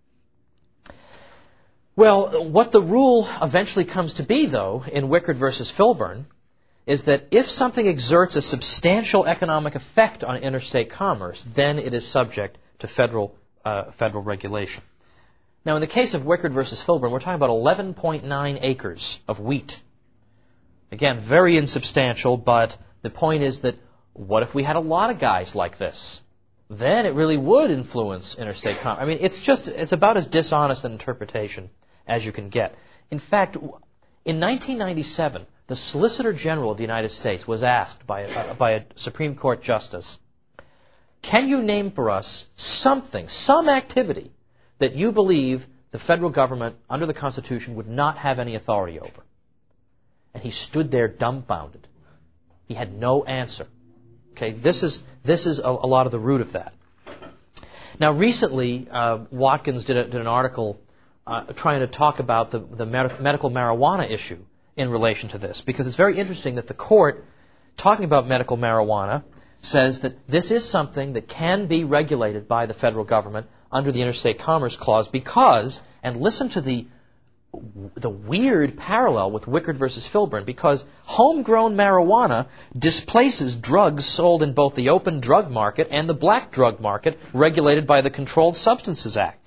Well, what the rule eventually comes to be, though, in Wickard versus Filburn, is that if something exerts a substantial economic effect on interstate commerce, then it is subject to federal uh, federal regulation. Now, in the case of Wickard versus Filburn, we're talking about eleven point nine acres of wheat. Again, very insubstantial, but the point is that what if we had a lot of guys like this? Then it really would influence interstate commerce. I mean, it's just, it's about as dishonest an interpretation as you can get. In fact, in nineteen ninety-seven, the Solicitor General of the United States was asked by a, by a Supreme Court justice, can you name for us something, some activity, that you believe the federal government, under the Constitution, would not have any authority over? And he stood there dumbfounded. He had no answer. Okay, this is, this is a, a lot of the root of that. Now, recently, uh, Watkins did, a, did an article Uh, trying to talk about the, the med- medical marijuana issue in relation to this, because it's very interesting that the court, talking about medical marijuana, says that this is something that can be regulated by the federal government under the Interstate Commerce Clause because, and listen to the the weird parallel with Wickard versus Filburn, because homegrown marijuana displaces drugs sold in both the open drug market and the black drug market regulated by the Controlled Substances Act.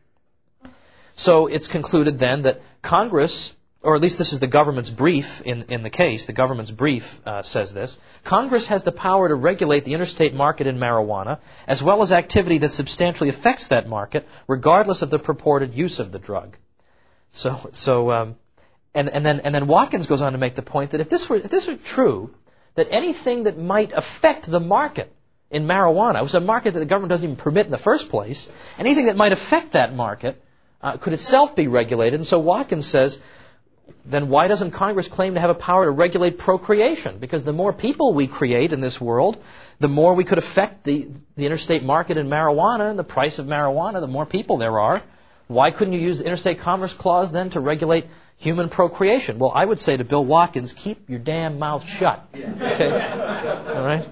So it's concluded then that Congress, or at least this is the government's brief in, in the case, the government's brief uh, says this, Congress has the power to regulate the interstate market in marijuana as well as activity that substantially affects that market regardless of the purported use of the drug. So, so um, and, and, then, and then Watkins goes on to make the point that if this were, if this were true, that anything that might affect the market in marijuana, it was a market that the government doesn't even permit in the first place, anything that might affect that market Uh, could itself be regulated. And so Watkins says, then why doesn't Congress claim to have a power to regulate procreation? Because the more people we create in this world, the more we could affect the, the interstate market in marijuana and the price of marijuana, the more people there are. Why couldn't you use the Interstate Commerce Clause then to regulate human procreation? Well, I would say to Bill Watkins, keep your damn mouth shut. Okay? All right?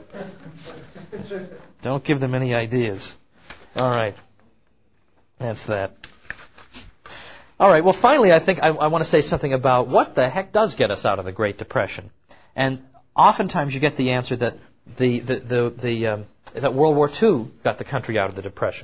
Don't give them any ideas. All right. That's that. All right, well, finally, I think I, I want to say something about what the heck does get us out of the Great Depression. And oftentimes you get the answer that the, the, the, the um, that World War Two got the country out of the Depression.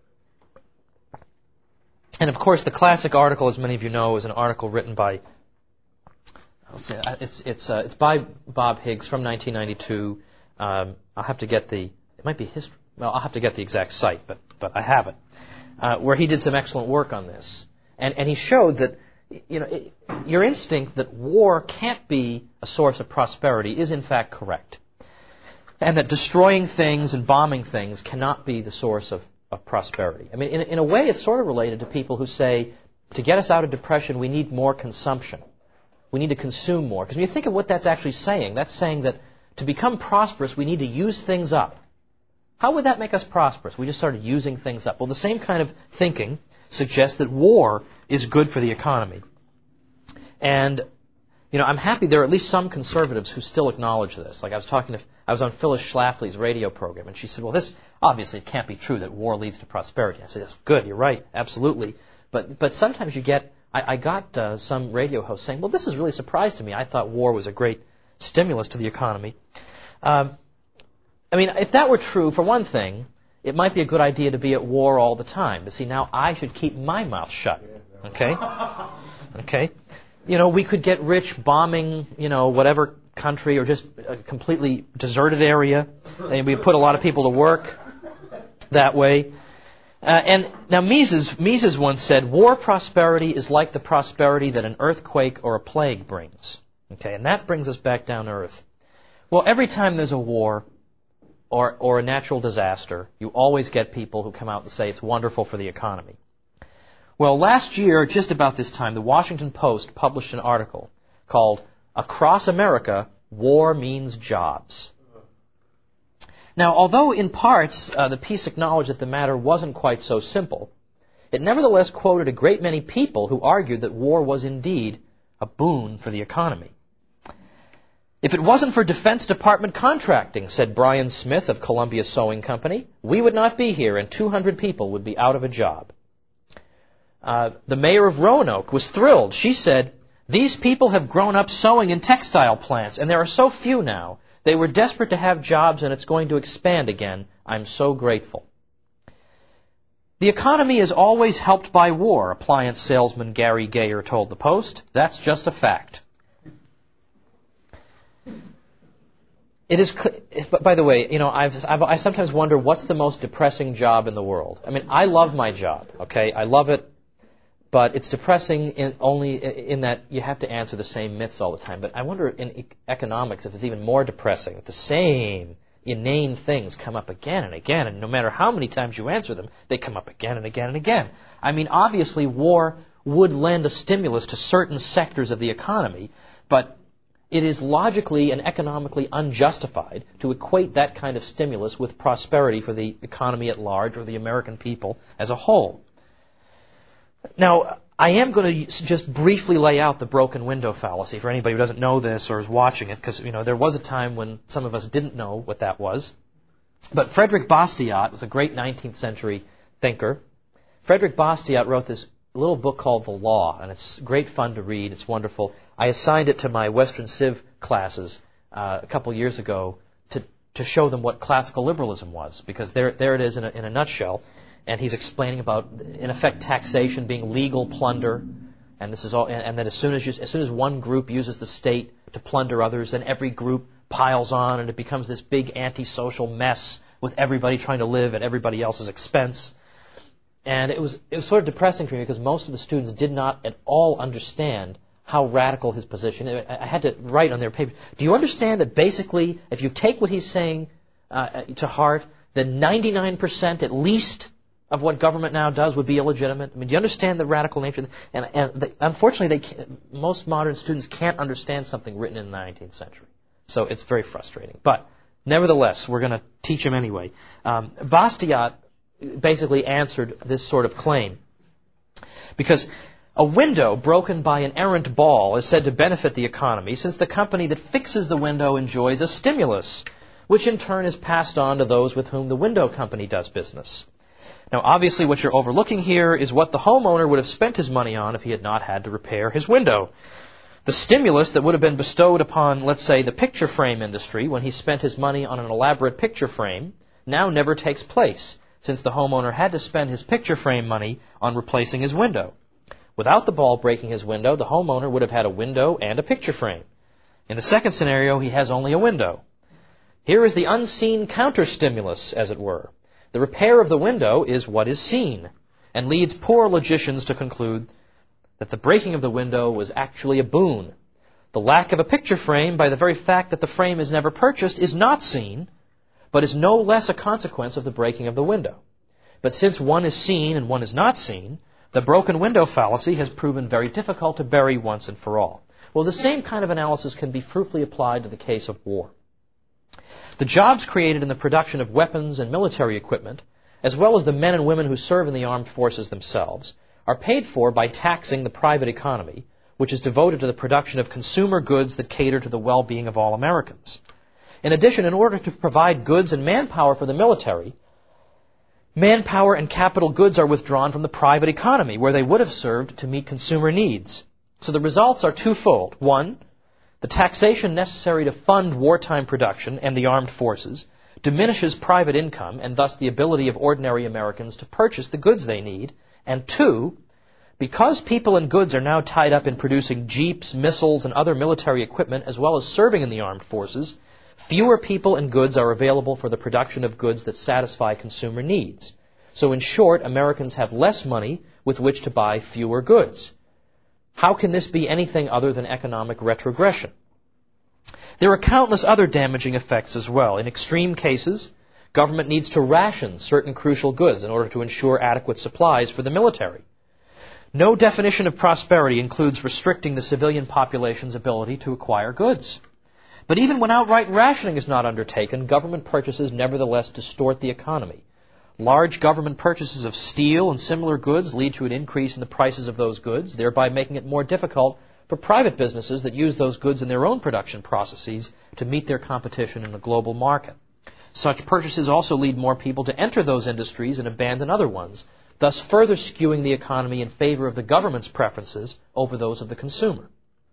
And, of course, the classic article, as many of you know, is an article written by, let's see, it's, it's, uh, it's by Bob Higgs from nineteen ninety-two. Um, I'll have to get the, it might be history, well, I'll have to get the exact site, but, but I have it, uh, where he did some excellent work on this. And, and he showed that, you know, it, your instinct that war can't be a source of prosperity is in fact correct. And that destroying things and bombing things cannot be the source of of prosperity. I mean, in, in a way, it's sort of related to people who say, to get us out of depression, we need more consumption. We need to consume more. Because when you think of what that's actually saying, that's saying that to become prosperous, we need to use things up. How would that make us prosperous? We just started using things up. Well, the same kind of thinking suggests that war is good for the economy. And, you know, I'm happy there are at least some conservatives who still acknowledge this. Like I was talking to, I was on Phyllis Schlafly's radio program, and she said, well, this, obviously it can't be true that war leads to prosperity. I said, that's good, you're right, absolutely. But, but sometimes you get, I, I got uh, some radio hosts saying, well, this is really a surprise to me. I thought war was a great stimulus to the economy. Um, I mean, if that were true, for one thing, it might be a good idea to be at war all the time. But see, now I should keep my mouth shut. Okay? Okay? You know, we could get rich bombing, you know, whatever country or just a completely deserted area. And we put a lot of people to work that way. Uh, and now Mises, Mises once said, war prosperity is like the prosperity that an earthquake or a plague brings. Okay? And that brings us back down to earth. Well, every time there's a war, Or, or a natural disaster, you always get people who come out and say it's wonderful for the economy. Well, last year, just about this time, the Washington Post published an article called Across America, War Means Jobs. Now, although in parts uh, the piece acknowledged that the matter wasn't quite so simple, it nevertheless quoted a great many people who argued that war was indeed a boon for the economy. If it wasn't for Defense Department contracting, said Brian Smith of Columbia Sewing Company, we would not be here and two hundred people would be out of a job. Uh, the mayor of Roanoke was thrilled. She said, these people have grown up sewing in textile plants, and there are so few now. They were desperate to have jobs, and it's going to expand again. I'm so grateful. The economy is always helped by war, appliance salesman Gary Gayer told the Post. That's just a fact. It is, by the way, you know, I've, I've, I sometimes wonder what's the most depressing job in the world. I mean, I love my job, okay? I love it, but it's depressing in only in that you have to answer the same myths all the time. But I wonder in economics if it's even more depressing. The same inane things come up again and again, and no matter how many times you answer them, they come up again and again and again. I mean, obviously, war would lend a stimulus to certain sectors of the economy, but it is logically and economically unjustified to equate that kind of stimulus with prosperity for the economy at large or the American people as a whole. Now, I am going to just briefly lay out the broken window fallacy for anybody who doesn't know this or is watching it, because, you know, there was a time when some of us didn't know what that was. But Frederick Bastiat was a great nineteenth century thinker. Frederick Bastiat wrote this little book called The Law, and it's great fun to read. It's wonderful. I assigned it to my Western Civ classes uh, a couple years ago to, to show them what classical liberalism was, because there there it is in a, in a nutshell. And he's explaining about, in effect, taxation being legal plunder, and this is all, and, and that as soon as you, as soon as one group uses the state to plunder others, then every group piles on, and it becomes this big antisocial mess with everybody trying to live at everybody else's expense. And it was it was sort of depressing for me because most of the students did not at all understand how radical his position is. I had to write on their paper, do you understand that basically, if you take what he's saying uh, to heart, then ninety-nine percent at least of what government now does would be illegitimate? I mean, do you understand the radical nature? And, and the, unfortunately, they can't, most modern students can't understand something written in the nineteenth century. So it's very frustrating. But nevertheless, we're going to teach them anyway. Um, Bastiat basically answered this sort of claim, because a window broken by an errant ball is said to benefit the economy, since the company that fixes the window enjoys a stimulus, which in turn is passed on to those with whom the window company does business. Now, obviously, what you're overlooking here is what the homeowner would have spent his money on if he had not had to repair his window. The stimulus that would have been bestowed upon, let's say, the picture frame industry when he spent his money on an elaborate picture frame now never takes place, since the homeowner had to spend his picture frame money on replacing his window. Without the ball breaking his window, the homeowner would have had a window and a picture frame. In the second scenario, he has only a window. Here is the unseen counter-stimulus, as it were. The repair of the window is what is seen, and leads poor logicians to conclude that the breaking of the window was actually a boon. The lack of a picture frame, by the very fact that the frame is never purchased, is not seen, but is no less a consequence of the breaking of the window. But since one is seen and one is not seen, the broken window fallacy has proven very difficult to bury once and for all. Well, the same kind of analysis can be fruitfully applied to the case of war. The jobs created in the production of weapons and military equipment, as well as the men and women who serve in the armed forces themselves, are paid for by taxing the private economy, which is devoted to the production of consumer goods that cater to the well-being of all Americans. In addition, in order to provide goods and manpower for the military, manpower and capital goods are withdrawn from the private economy, where they would have served to meet consumer needs. So the results are twofold. One, the taxation necessary to fund wartime production and the armed forces diminishes private income and thus the ability of ordinary Americans to purchase the goods they need. And two, because people and goods are now tied up in producing jeeps, missiles, and other military equipment, as well as serving in the armed forces, fewer people and goods are available for the production of goods that satisfy consumer needs. So in short, Americans have less money with which to buy fewer goods. How can this be anything other than economic retrogression? There are countless other damaging effects as well. In extreme cases, government needs to ration certain crucial goods in order to ensure adequate supplies for the military. No definition of prosperity includes restricting the civilian population's ability to acquire goods. But even when outright rationing is not undertaken, government purchases nevertheless distort the economy. Large government purchases of steel and similar goods lead to an increase in the prices of those goods, thereby making it more difficult for private businesses that use those goods in their own production processes to meet their competition in the global market. Such purchases also lead more people to enter those industries and abandon other ones, thus further skewing the economy in favor of the government's preferences over those of the consumer.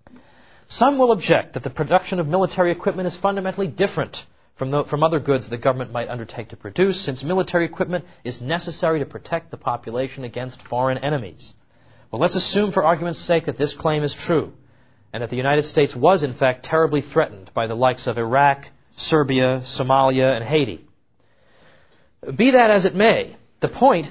Some will object that the production of military equipment is fundamentally different from, the, from other goods the government might undertake to produce, since military equipment is necessary to protect the population against foreign enemies. Well, let's assume for argument's sake that this claim is true, and that the United States was in fact terribly threatened by the likes of Iraq, Serbia, Somalia, and Haiti. Be that as it may, the point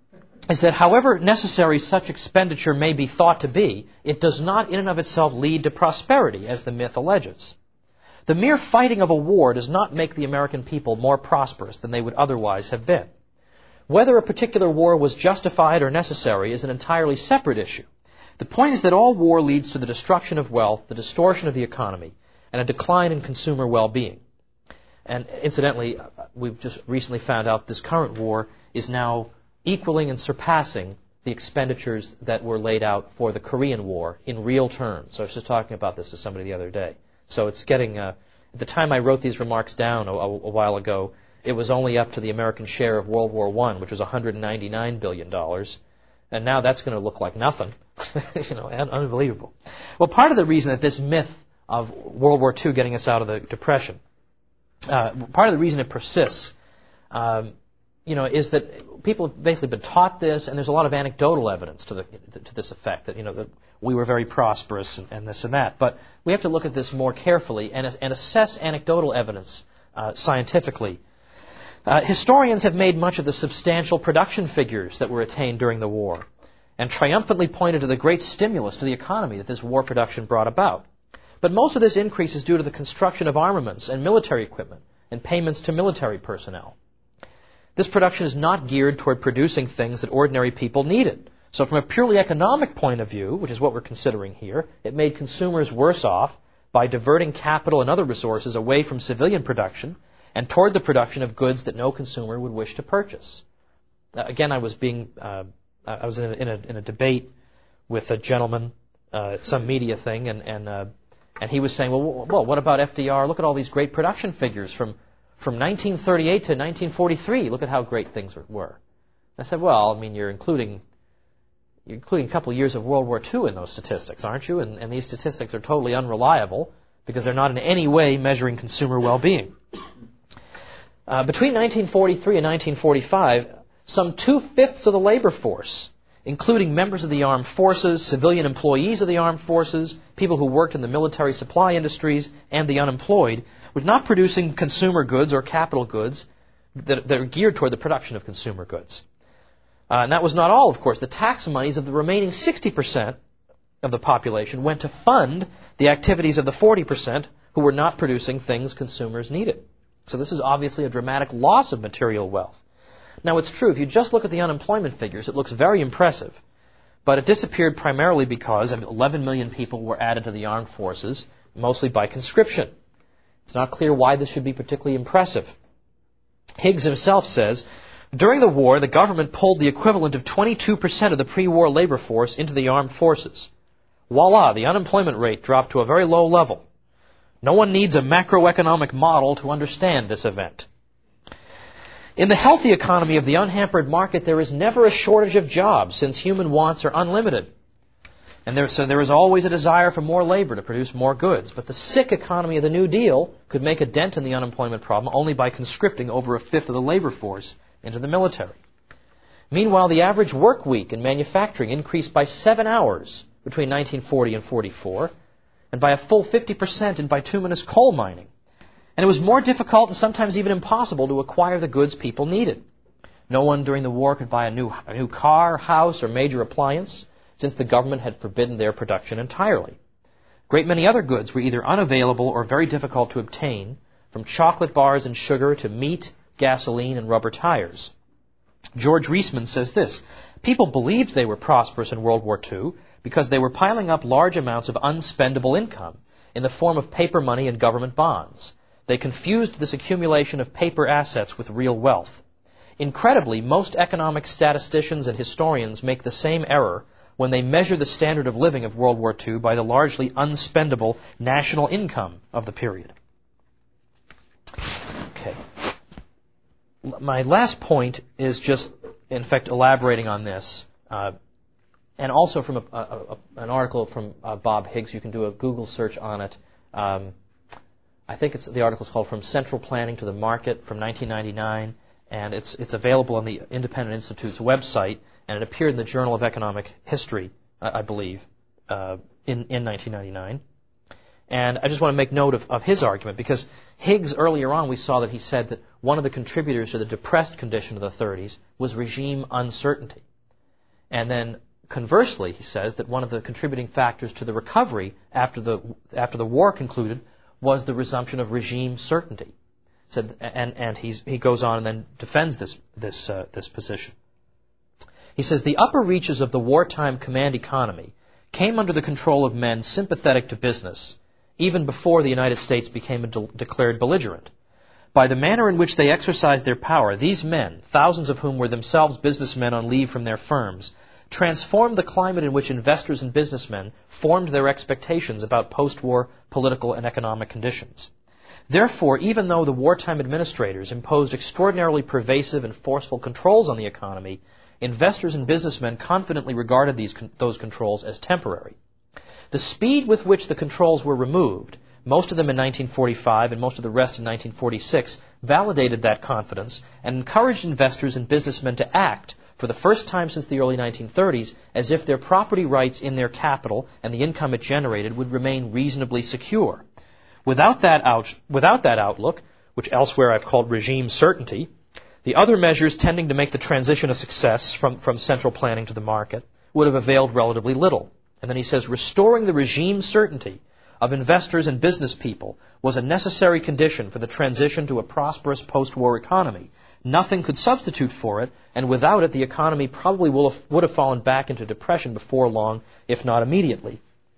is that however necessary such expenditure may be thought to be, it does not in and of itself lead to prosperity, as the myth alleges. The mere fighting of a war does not make the American people more prosperous than they would otherwise have been. Whether a particular war was justified or necessary is an entirely separate issue. The point is that all war leads to the destruction of wealth, the distortion of the economy, and a decline in consumer well-being. And incidentally, we've just recently found out this current war is now equaling and surpassing the expenditures that were laid out for the Korean War in real terms. So I was just talking about this to somebody the other day. So it's getting, uh, at the time I wrote these remarks down a, a, a while ago, it was only up to the American share of World War One, which was one hundred ninety-nine billion dollars. And now that's going to look like nothing. you know, un- unbelievable. Well, part of the reason that this myth of World War Two getting us out of the Depression, uh, part of the reason it persists, um, you know, is that people have basically been taught this, and there's a lot of anecdotal evidence to, the, to this effect, that, you know, that we were very prosperous and, and this and that. But we have to look at this more carefully and, and assess anecdotal evidence uh, scientifically. Uh, historians have made much of the substantial production figures that were attained during the war, and triumphantly pointed to the great stimulus to the economy that this war production brought about. But most of this increase is due to the construction of armaments and military equipment and payments to military personnel. This production is not geared toward producing things that ordinary people needed. So from a purely economic point of view, which is what we're considering here, it made consumers worse off by diverting capital and other resources away from civilian production and toward the production of goods that no consumer would wish to purchase. Uh, again, I was being, uh, I was in a, in a, in a debate with a gentleman uh, at some media thing, and and, uh, and he was saying, well, well, what about F D R? Look at all these great production figures from from nineteen thirty-eight to nineteen forty-three. Look at how great things were. I said, well, I mean, you're including you're including a couple of years of World War Two in those statistics, aren't you? And, and these statistics are totally unreliable because they're not in any way measuring consumer well-being. Uh, between nineteen forty-three and nineteen forty-five, some two-fifths of the labor force, including members of the armed forces, civilian employees of the armed forces, people who worked in the military supply industries, and the unemployed, was not producing consumer goods or capital goods that, that are geared toward the production of consumer goods. Uh, and that was not all, of course. The tax monies of the remaining sixty percent of the population went to fund the activities of the forty percent who were not producing things consumers needed. So this is obviously a dramatic loss of material wealth. Now, it's true, if you just look at the unemployment figures, it looks very impressive. But it disappeared primarily because eleven million people were added to the armed forces, mostly by conscription. It's not clear why this should be particularly impressive. Higgs himself says, during the war, the government pulled the equivalent of twenty-two percent of the pre-war labor force into the armed forces. Voila, the unemployment rate dropped to a very low level. No one needs a macroeconomic model to understand this event. In the healthy economy of the unhampered market, there is never a shortage of jobs, since human wants are unlimited. And there, so there is always a desire for more labor to produce more goods. But the sick economy of the New Deal could make a dent in the unemployment problem only by conscripting over a fifth of the labor force into the military. Meanwhile, the average work week in manufacturing increased by seven hours between nineteen forty and forty-four, and by a full fifty percent in bituminous coal mining. And it was more difficult and sometimes even impossible to acquire the goods people needed. No one during the war could buy a new, a new car, house, or major appliance, since the government had forbidden their production entirely. A great many other goods were either unavailable or very difficult to obtain, from chocolate bars and sugar to meat, gasoline, and rubber tires. George Reisman says this, people believed they were prosperous in World War Two because they were piling up large amounts of unspendable income in the form of paper money and government bonds. They confused this accumulation of paper assets with real wealth. Incredibly, most economic statisticians and historians make the same error when they measure the standard of living of World War Two by the largely unspendable national income of the period. Okay. My last point is just, in fact, elaborating on this, uh, and also from a, a, a, an article from uh, Bob Higgs. You can do a Google search on it. Um, I think it's, the article is called From Central Planning to the Market from nineteen ninety-nine, and it's it's available on the Independent Institute's website, and it appeared in the Journal of Economic History, I, I believe, uh, in, in nineteen ninety-nine. And I just want to make note of, of his argument, because Higgs, earlier on, we saw that he said that one of the contributors to the depressed condition of the thirties was regime uncertainty. And then, conversely, he says that one of the contributing factors to the recovery after the after the war concluded was the resumption of regime certainty. Said, and and he's, he goes on and then defends this this uh, this position. He says the upper reaches of the wartime command economy came under the control of men sympathetic to business, even before the United States became a de- declared belligerent. By the manner in which they exercised their power, these men, thousands of whom were themselves businessmen on leave from their firms, transformed the climate in which investors and businessmen formed their expectations about post-war political and economic conditions. Therefore, even though the wartime administrators imposed extraordinarily pervasive and forceful controls on the economy, investors and businessmen confidently regarded these con- those controls as temporary. The speed with which the controls were removed, most of them in nineteen forty-five and most of the rest in nineteen forty-six, validated that confidence and encouraged investors and businessmen to act, for the first time since the early nineteen thirties, as if their property rights in their capital and the income it generated would remain reasonably secure. Without that, out, without that outlook, which elsewhere I've called regime certainty, the other measures tending to make the transition a success from, from central planning to the market would have availed relatively little. And then he says, restoring the regime certainty of investors and business people was a necessary condition for the transition to a prosperous post-war economy. Nothing could substitute for it, and without it the economy probably will have, would have fallen back into depression before long, if not immediately.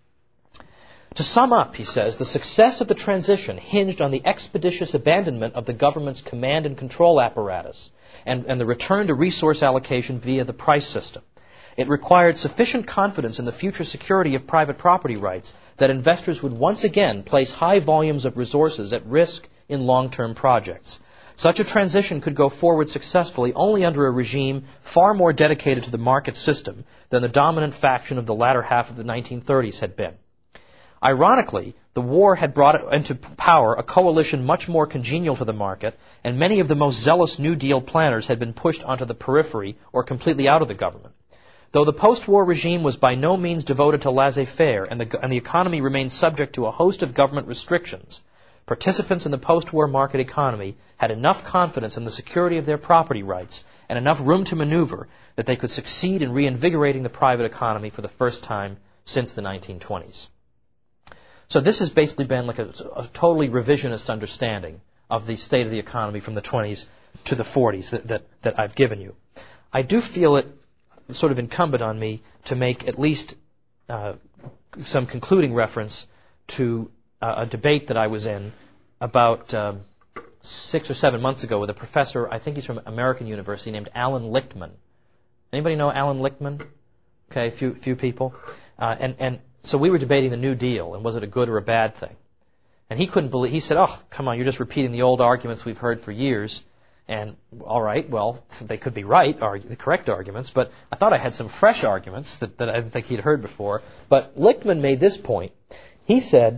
To sum up, he says, the success of the transition hinged on the expeditious abandonment of the government's command and control apparatus and, and the return to resource allocation via the price system. It required sufficient confidence in the future security of private property rights that investors would once again place high volumes of resources at risk in long-term projects. Such a transition could go forward successfully only under a regime far more dedicated to the market system than the dominant faction of the latter half of the nineteen thirties had been. Ironically, the war had brought into power a coalition much more congenial to the market, and many of the most zealous New Deal planners had been pushed onto the periphery or completely out of the government. Though the post-war regime was by no means devoted to laissez-faire and the, and the economy remained subject to a host of government restrictions, participants in the post-war market economy had enough confidence in the security of their property rights and enough room to maneuver that they could succeed in reinvigorating the private economy for the first time since the nineteen twenties. So this has basically been like a, a totally revisionist understanding of the state of the economy from the twenties to the forties that, that, that I've given you. I do feel it sort of incumbent on me to make at least uh, some concluding reference to uh, a debate that I was in about um, six or seven months ago with a professor, I think he's from American University, named Alan Lichtman. Anybody know Alan Lichtman? Okay, a few, few people. Uh, and, and so we were debating the New Deal, and was it a good or a bad thing? And he couldn't believe, he said, oh, come on, you're just repeating the old arguments we've heard for years. And, all right, well, they could be right, argue, the correct arguments, but I thought I had some fresh arguments that, that I didn't think he'd heard before. But Lichtman made this point. He said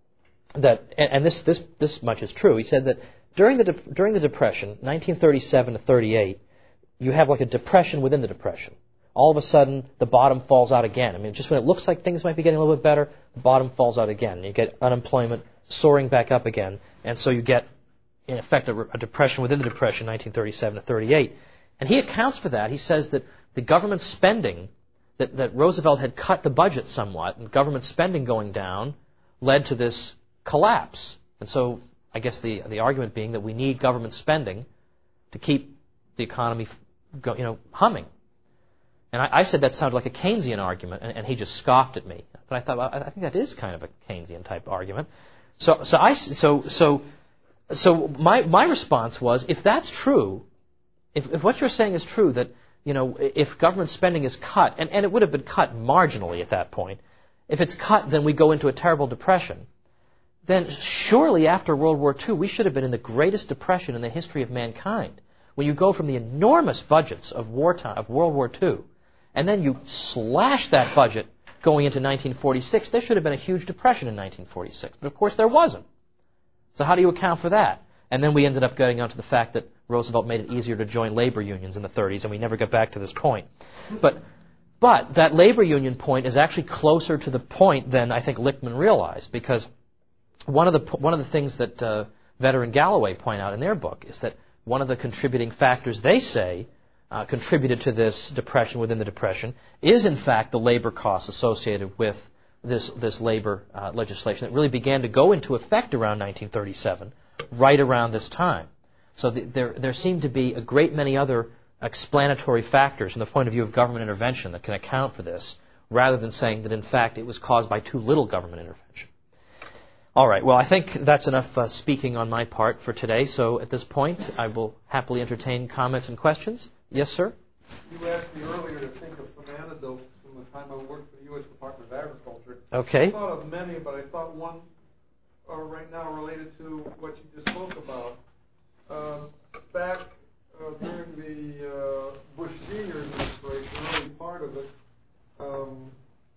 that, and, and this, this, this much is true, he said that during the, de- during the Depression, nineteen thirty-seven to thirty-eight, you have like a depression within the depression. All of a sudden, the bottom falls out again. I mean, just when it looks like things might be getting a little bit better, the bottom falls out again. You get unemployment soaring back up again, and so you get, in effect, a, a depression within the depression, nineteen thirty-seven to thirty-eight. And he accounts for that. He says that the government spending, that, that Roosevelt had cut the budget somewhat, and government spending going down led to this collapse. And so I guess the the argument being that we need government spending to keep the economy, go, you know, humming. And I, I said that sounded like a Keynesian argument, and, and he just scoffed at me. But I thought, well, I think that is kind of a Keynesian type argument. So, so I, so, so, so my my response was, if that's true, if, if what you're saying is true, that you know, if government spending is cut, and, and it would have been cut marginally at that point, if it's cut, then we go into a terrible depression. Then surely after World War Two, we should have been in the greatest depression in the history of mankind. When you go from the enormous budgets of wartime, of World War Two, and then you slash that budget going into nineteen forty-six, there should have been a huge depression in nineteen forty-six. But of course there wasn't. So how do you account for that? And then we ended up getting onto the fact that Roosevelt made it easier to join labor unions in the thirties, and we never got back to this point. But but that labor union point is actually closer to the point than I think Lichtman realized, because one of the one of the things that uh, Vedder and Galloway point out in their book is that one of the contributing factors, they say, uh, contributed to this depression within the depression is in fact the labor costs associated with this this labor uh, legislation that really began to go into effect around nineteen thirty-seven, right around this time. So the, there there seem to be a great many other explanatory factors from the point of view of government intervention that can account for this, rather than saying that in fact it was caused by too little government intervention. All right, well, I think that's enough uh, speaking on my part for today. So at this point, I will happily entertain comments and questions. Yes, sir? You asked me earlier to think of some anecdotes from the time I worked for the U S Department of Agriculture. Okay. I thought of many, but I thought one uh, right now related to what you just spoke about. Uh, back uh, during the uh, Bush Senior administration, early part of it, um,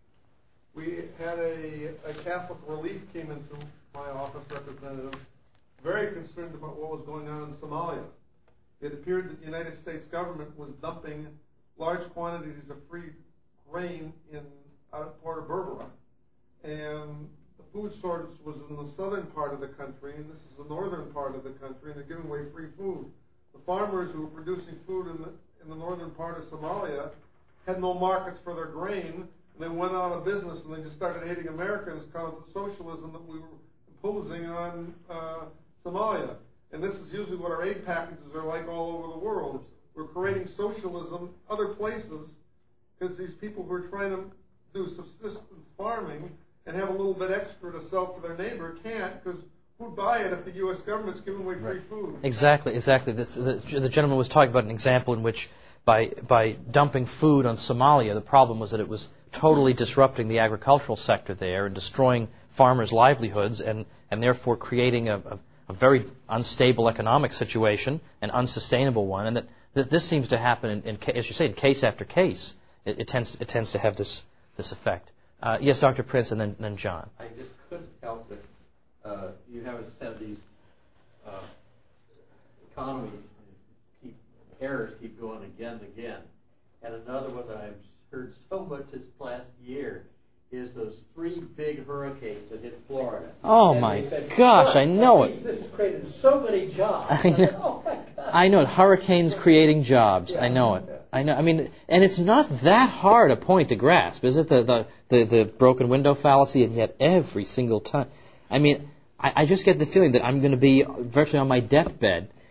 we had a, a Catholic relief came into my office, representative, very concerned about what was going on in Somalia. It appeared that the United States government was dumping large quantities of free grain in out of Port of Berbera. And the food source was in the southern part of the country, and this is the northern part of the country, and they're giving away free food. The farmers who were producing food in the, in the northern part of Somalia had no markets for their grain. They went out of business, and they just started hating Americans because of the socialism that we were imposing on uh, Somalia. And this is usually what our aid packages are like all over the world. We're creating socialism other places because these people who are trying to do subsistence farming and have a little bit extra to sell to their neighbor can't, because who'd buy it if the U S government's giving away free food? Exactly, exactly. This, the, the gentleman was talking about an example in which by by dumping food on Somalia, the problem was that it was totally disrupting the agricultural sector there and destroying farmers' livelihoods, and, and therefore creating a, a, a very unstable economic situation, an unsustainable one, and that, that this seems to happen, in, in, as you say, in case after case. It, it tends it tends to have this this effect. Uh, yes, Doctor Prince, and then, then John. I just couldn't help it. Uh, you haven't said these uh, economies keep errors keep going again and again. And another one that I've heard so much this past year is those three big hurricanes that hit Florida. Oh, and my said, gosh, I know it. This has created so many jobs. I know, oh my God. I know it. Hurricanes creating jobs. Yeah. I know it. I know. I mean, and it's not that hard a point to grasp, is it? The the the, the broken window fallacy, and yet every single time. I mean, I, I just get the feeling that I'm going to be virtually on my deathbed,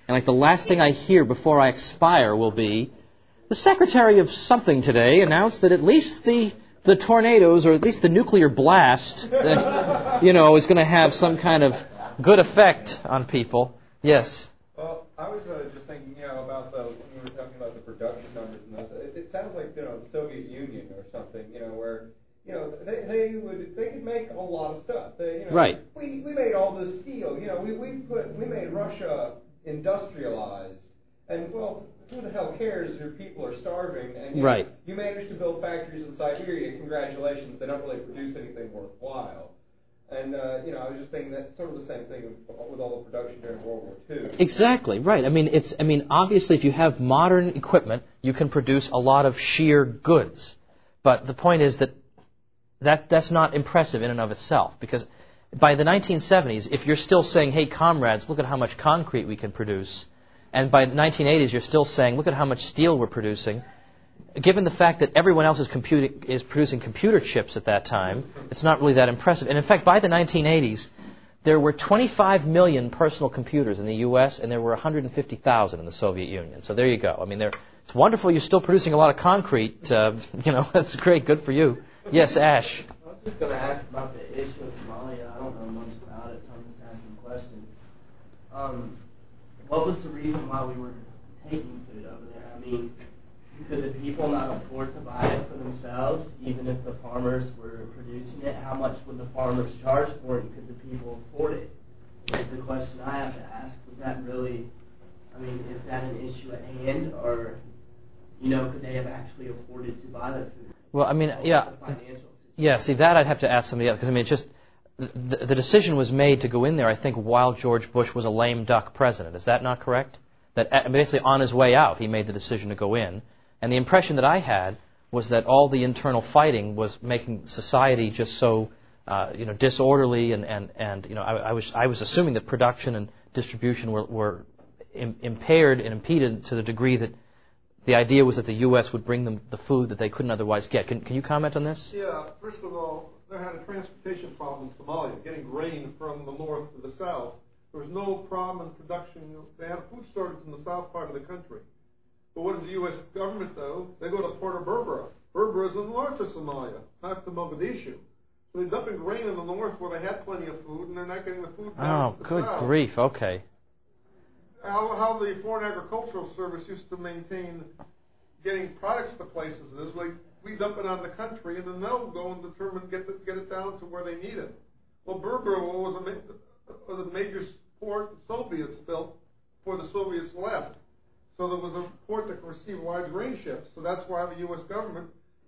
and like the last thing I hear before I expire will be, the Secretary of something today announced that at least the the tornadoes, or at least the nuclear blast, uh, you know, is going to have some kind of good effect on people. Yes. Well, I was uh, just thinking, you know, about the, when you were talking about the production numbers and this, it, it sounds like, you know, the Soviet Union or something, you know, where, you know, they they would they could make a lot of stuff. They, you know, Right. We we made all this steel. You know, we we put we made Russia industrialized, and well, who the hell cares if your people are starving? And you, Right. you managed to build factories in Siberia. Congratulations, they don't really produce anything worthwhile. And, uh, you know, I was just thinking that's sort of the same thing with all the production during World War Two. Exactly, right. I mean, it's. I mean, obviously, if you have modern equipment, you can produce a lot of sheer goods. But the point is that, that that's not impressive in and of itself, because by the nineteen seventies, if you're still saying, hey, comrades, look at how much concrete we can produce, and by the nineteen eighties, you're still saying, look at how much steel we're producing, given the fact that everyone else is, computing, is producing computer chips at that time, it's not really that impressive. And in fact, by the nineteen eighties, there were twenty-five million personal computers in the U S, and there were one hundred fifty thousand in the Soviet Union. So there you go. I mean, it's wonderful you're still producing a lot of concrete. Uh, you know, that's great. Good for you. Yes, Ash. I was just going to ask about the issue of Somalia. I don't know much about it, so I'm just asking questions. Um, what was the reason why we were taking food over there? I mean, could the people not afford to buy it for themselves, even if the farmers were producing it? How much would the farmers charge for it, and could the people afford it? Is the question I have to ask. Was that really, I mean, is that an issue at hand, or, you know, could they have actually afforded to buy the food? Well, I mean, yeah. Yeah, see, that I'd have to ask somebody else, because, I mean, it's just, the, the decision was made to go in there, I think, while George Bush was a lame duck president. Is that not correct? That basically on his way out, he made the decision to go in. And the impression that I had was that all the internal fighting was making society just so, uh, you know, disorderly, and, and, and you know, I, I was I was assuming that production and distribution were, were im- impaired and impeded to the degree that the idea was that the U S would bring them the food that they couldn't otherwise get. Can, can you comment on this? Yeah, first of all, they had a transportation problem in Somalia, getting grain from the north to the south. There was no problem in production. They had a food shortage in the south part of the country. But what does the U S government do? They go to Port of Berbera. Berbera is in the north of Somalia, not to Mogadishu. So they're dumping grain in the north where they had plenty of food, and they're not getting the food down Oh, to the good south. grief. Okay. How, how the Foreign Agricultural Service used to maintain getting products to places is like we dump it on the country, and then they'll go and determine get the, get it down to where they need it. Well, Berbera was a, ma- was a major port the Soviets built before the Soviets left. So there was a port that could receive large grain ships. So that's why the U S government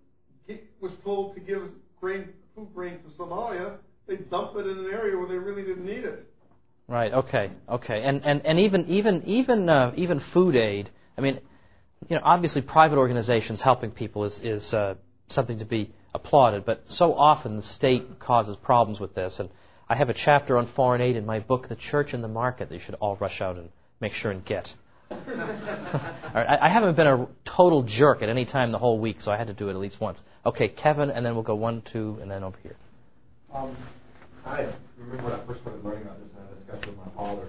was told to give grain, food grain to Somalia. They dump it in an area where they really didn't need it. Right. Okay. Okay. And and, and even even even uh, even food aid. I mean, you know, obviously private organizations helping people is is uh, something to be applauded. But so often the state causes problems with this. And I have a chapter on foreign aid in my book, The Church and the Market, that you should all rush out and make sure and get. All right, I, I haven't been a total jerk at any time the whole week, so I had to do it at least once. Okay, Kevin, and then we'll go one, two, and then over here. Um, I remember when I first started learning about this, and I discussed it with my father.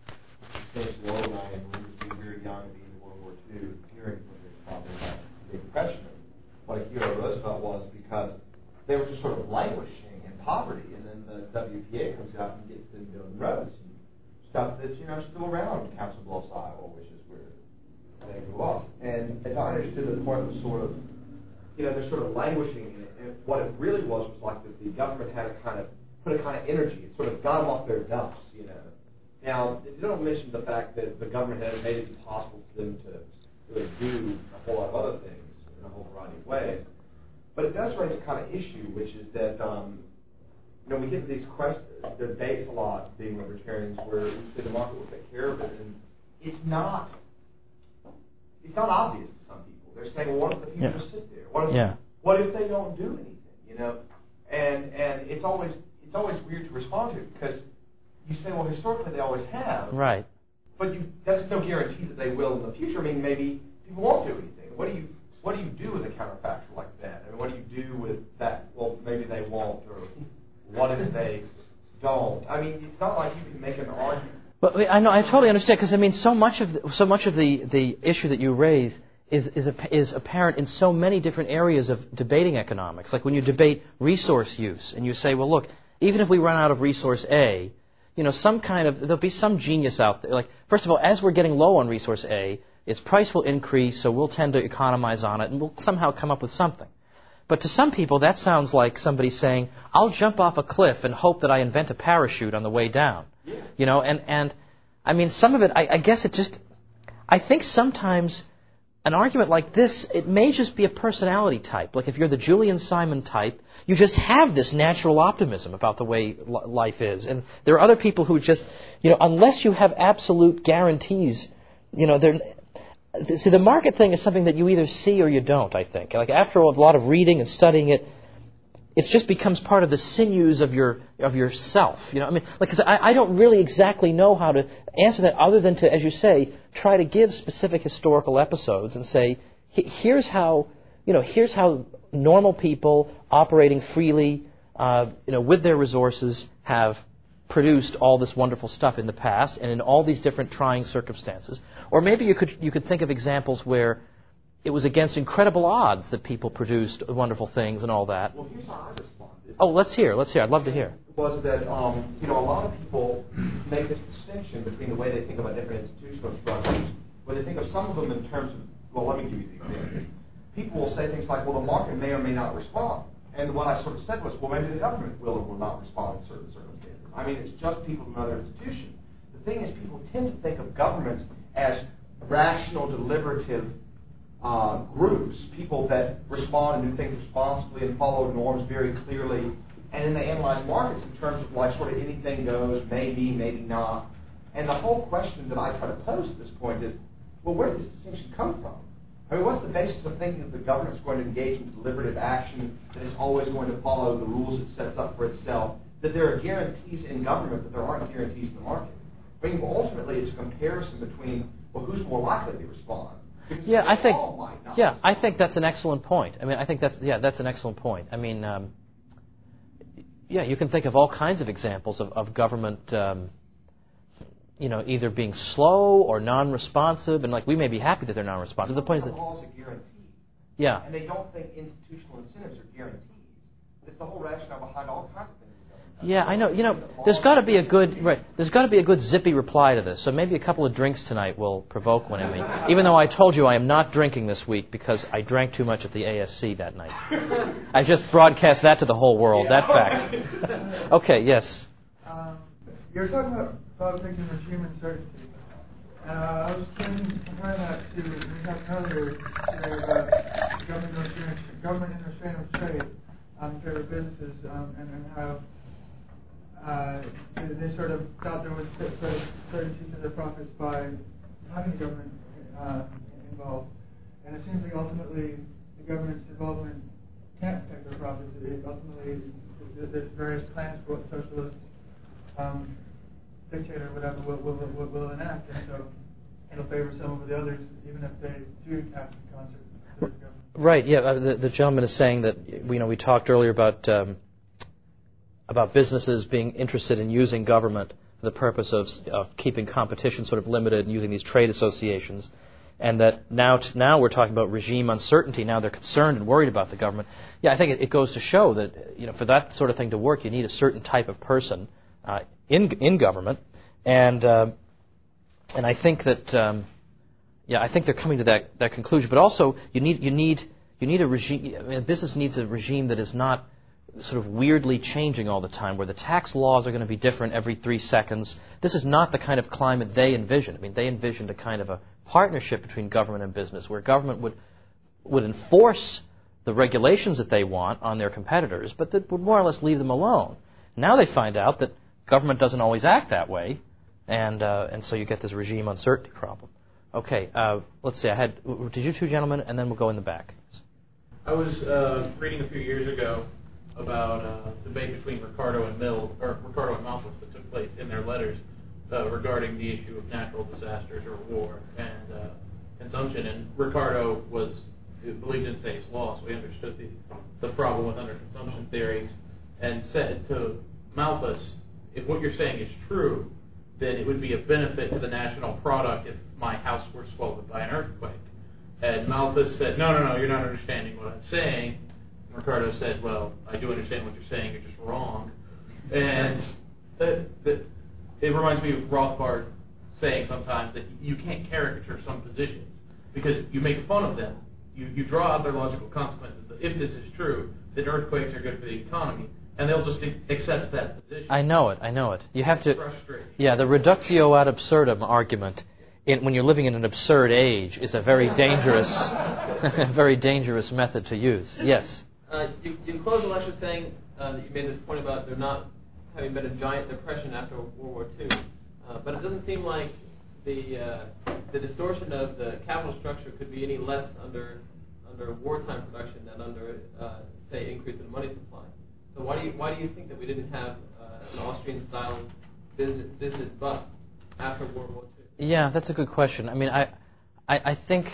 He finished law and I, and we were very young at the end of World War Two, hearing from his father about the impression of what a hero Roosevelt was, because they were just sort of languishing in poverty, and then the W P A comes out and gets them building roads and stuff that's, you know, still around in Council Bluffs, Iowa, which is where they grew up. And as I understood, the point was sort of, you know, they're sort of languishing in it. And what it really was was like that the government had a kind of, put a kind of energy. It sort of got them off their duffs, you know. Now, they don't mention the fact that the government had made it impossible for them to really do a whole lot of other things in a whole variety of ways. But it does raise a kind of issue, which is that, um, you know, we get these questions, debates a lot, being libertarians, where we say the market will take care of it, and it's not. It's not obvious to some people. They're saying, well, what if the people Yeah. just sit there? What if, Yeah. what if they don't do anything? You know, and and it's always it's always weird to respond to it, because you say, well, historically they always have, Right. but you, that's no guarantee that they will in the future. I mean, maybe people won't do anything. What do you what do you do with a counterfactual like that? I mean, what do you do with that? Well, maybe they won't, or what if they don't? I mean, it's not like you can make an argument. Well, Well, I know, I totally understand, because I mean, so much of the, so much of the, the issue that you raise is is, is apparent in so many different areas of debating economics. Like when you debate resource use, and you say, well, look, even if we run out of resource A, you know, some kind of there'll be some genius out there. Like, first of all, as we're getting low on resource A, its price will increase, so we'll tend to economize on it, and we'll somehow come up with something. But to some people, that sounds like somebody saying, I'll jump off a cliff and hope that I invent a parachute on the way down. Yeah. You know, and, and I mean, some of it, I, I guess it just, I think sometimes an argument like this, it may just be a personality type. Like if you're the Julian Simon type, you just have this natural optimism about the way l- life is. And there are other people who just, you know, unless you have absolute guarantees, you know, they're... See, the market thing is something that you either see or you don't, I think. Like after a lot of reading and studying it, it just becomes part of the sinews of your of yourself. You know, I mean, like 'cause I, I don't really exactly know how to answer that, other than to, as you say, try to give specific historical episodes and say, here's how, you know, here's how normal people operating freely, uh, you know, with their resources have produced all this wonderful stuff in the past and in all these different trying circumstances. Or maybe you could you could think of examples where it was against incredible odds that people produced wonderful things and all that. Well, here's how I responded. Oh, let's hear. Let's hear. I'd love to hear. Was that, um, you know, a lot of people make this distinction between the way they think about different institutional structures, where they think of some of them in terms of, well, let me give you the example. People will say things like, well, the market may or may not respond. And what I sort of said was, well, maybe the government will or will not respond in certain circumstances. I mean, it's just people from another institution. The thing is, people tend to think of governments as rational, deliberative uh, groups, people that respond and do things responsibly and follow norms very clearly. And then they analyze markets in terms of like sort of anything goes, maybe, maybe not. And the whole question that I try to pose at this point is, well, where did this distinction come from? I mean, what's the basis of thinking that the government's going to engage in deliberative action, that it's always going to follow the rules it sets up for itself, that there are guarantees in government, but there aren't guarantees in the market? I mean, ultimately, it's a comparison between, well, who's more likely to respond? Because yeah, I think. Yeah, respond. I think that's an excellent point. I mean, I think that's yeah, that's an excellent point. I mean, um, yeah, you can think of all kinds of examples of, of government, um, you know, either being slow or non-responsive, and like we may be happy that they're non-responsive. The point is that laws are guaranteed. Yeah. And they don't think institutional incentives are guarantees. It's the whole rationale behind all kinds of things. Yeah, I know. You know, there's got to be a good right. There's got to be a good zippy reply to this. So maybe a couple of drinks tonight will provoke one in me. Even though I told you I am not drinking this week because I drank too much at the A S C that night. I just broadcast that to the whole world. That fact. Okay. Yes. Um, you're talking about about thinking regime uncertainty. Uh, I was thinking, comparing that to we talked earlier today about government restraint, government and restraint of trade on favor businesses, um, and, and how. Uh, they, they sort of thought there was sort of certainty to their profits by having the government uh, involved. And it seems like ultimately the government's involvement can't protect their profits. It ultimately, there's various plans for what socialist um, dictator or whatever will, will, will, will enact. And so it'll favor some over the others, even if they do act in concert with the government. Right, yeah. Uh, the, the gentleman is saying that, you know, we talked earlier about... Um, about businesses being interested in using government for the purpose of, of keeping competition sort of limited and using these trade associations, and that now t- now we're talking about regime uncertainty. Now they're concerned and worried about the government. Yeah, I think it, it goes to show that, you know, for that sort of thing to work, you need a certain type of person uh, in in government, and uh, and I think that um, yeah, I think they're coming to that, that conclusion. But also, you need you need you need a regime. I mean, a business needs a regime that is not sort of weirdly changing all the time, where the tax laws are going to be different every three seconds. This is not the kind of climate they envisioned. I mean, they envisioned a kind of a partnership between government and business, where government would would enforce the regulations that they want on their competitors, but that would more or less leave them alone. Now they find out that government doesn't always act that way, and uh, and so you get this regime uncertainty problem. Okay, uh, let's see. I had did you two gentlemen, and then we'll go in the back. I was uh, reading a few years ago about a debate between Ricardo and Mill, or Ricardo and Malthus, that took place in their letters uh, regarding the issue of natural disasters or war and uh, consumption. And Ricardo was believed in Say's law, so he understood the, the problem with underconsumption theories, and said to Malthus, if what you're saying is true, then it would be a benefit to the national product if my house were swallowed by an earthquake. And Malthus said, no, no, no, you're not understanding what I'm saying. And Ricardo said, well, I do understand what you're saying, you're just wrong. And that, that, it reminds me of Rothbard saying sometimes that you can't caricature some positions because you make fun of them. You, you draw out their logical consequences that if this is true, then earthquakes are good for the economy, and they'll just accept that position. I know it. I know it. You have It's to. frustrating. Yeah, the reductio ad absurdum argument, in, when you're living in an absurd age, is a very dangerous, very dangerous method to use. Yes. Uh, you, you closed the lecture saying uh, that you made this point about there not having been a giant depression after World War Two, uh, but it doesn't seem like the uh, the distortion of the capital structure could be any less under under wartime production than under uh, say increase in money supply. So why do you why do you think that we didn't have uh, an Austrian style business business bust after World War Two? Yeah, that's a good question. I mean, I, I, I think,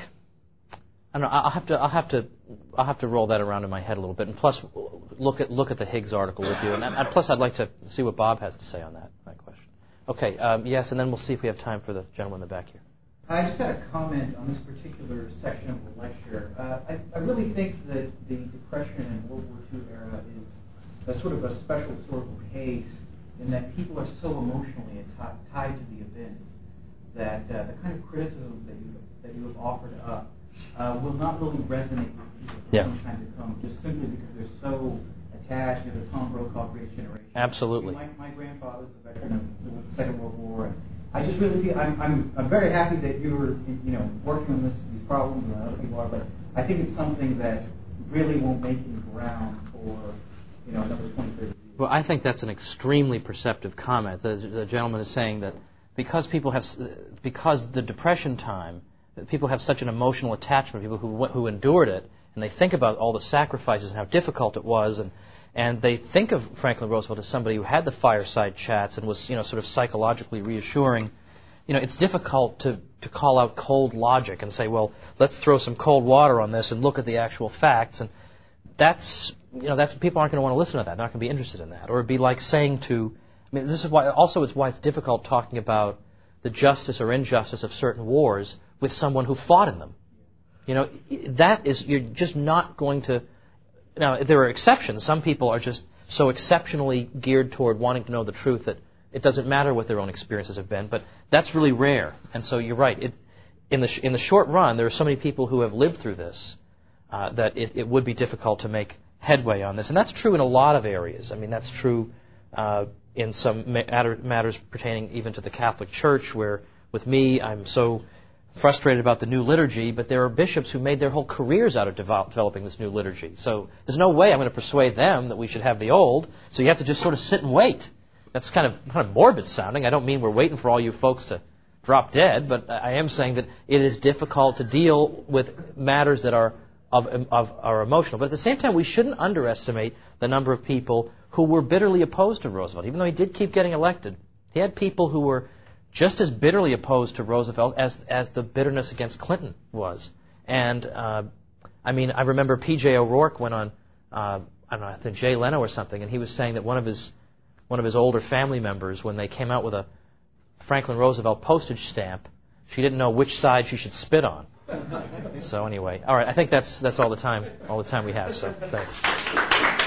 I don't know. I'll have to, I'll have to, I'll have to roll that around in my head a little bit. And plus, look at look at the Higgs article with you. And, and plus, I'd like to see what Bob has to say on that that question. Okay. Um, yes, and then we'll see if we have time for the gentleman in the back here. I just had a comment on this particular section of the lecture. Uh, I, I really think that the Depression and World War Two era is a sort of a special historical case in that people are so emotionally atti- tied to the events that uh, the kind of criticisms that you that you have offered up uh, will not really resonate with people for Yeah. some time to come, just simply because they're so attached to the Tom Brokaw Great Generation. Absolutely. My, my grandfather was a veteran of the Second World War, and I just really feel I'm, I'm I'm very happy that you're you know working on this these problems and other people are, but I think it's something that really won't make any ground for you know another twenty, thirty years. Well, I think that's an extremely perceptive comment. The, the gentleman is saying that because people have, because the Depression time, people have such an emotional attachment, people who who endured it, and they think about all the sacrifices and how difficult it was, and and they think of Franklin Roosevelt as somebody who had the fireside chats and was, you know, sort of psychologically reassuring. You know, it's difficult to, to call out cold logic and say, well, let's throw some cold water on this and look at the actual facts. And that's, you know, that's people aren't going to want to listen to that. They're not going to be interested in that. Or it'd be like saying to, I mean, this is why, also it's why it's difficult talking about the justice or injustice of certain wars with someone who fought in them. You know, that is, you're just not going to. Now, there are exceptions. Some people are just so exceptionally geared toward wanting to know the truth that it doesn't matter what their own experiences have been. But that's really rare. And so you're right. It, in the sh- in the short run, there are so many people who have lived through this uh, that it, it would be difficult to make headway on this. And that's true in a lot of areas. I mean, that's true uh, in some matter, matters pertaining even to the Catholic Church, where with me, I'm so frustrated about the new liturgy, but there are bishops who made their whole careers out of develop, developing this new liturgy. So there's no way I'm going to persuade them that we should have the old, so you have to just sort of sit and wait. That's kind of kind of morbid sounding. I don't mean we're waiting for all you folks to drop dead, but I am saying that it is difficult to deal with matters that are of, of are emotional. But at the same time, we shouldn't underestimate the number of people who were bitterly opposed to Roosevelt. Even though he did keep getting elected, he had people who were just as bitterly opposed to Roosevelt as as the bitterness against Clinton was. And, uh, I mean, I remember P J O'Rourke went on, uh, I don't know, I think Jay Leno or something, and he was saying that one of his one of his older family members, when they came out with a Franklin Roosevelt postage stamp, she didn't know which side she should spit on. So anyway, all right, I think that's that's all the time all the time we have. So thanks.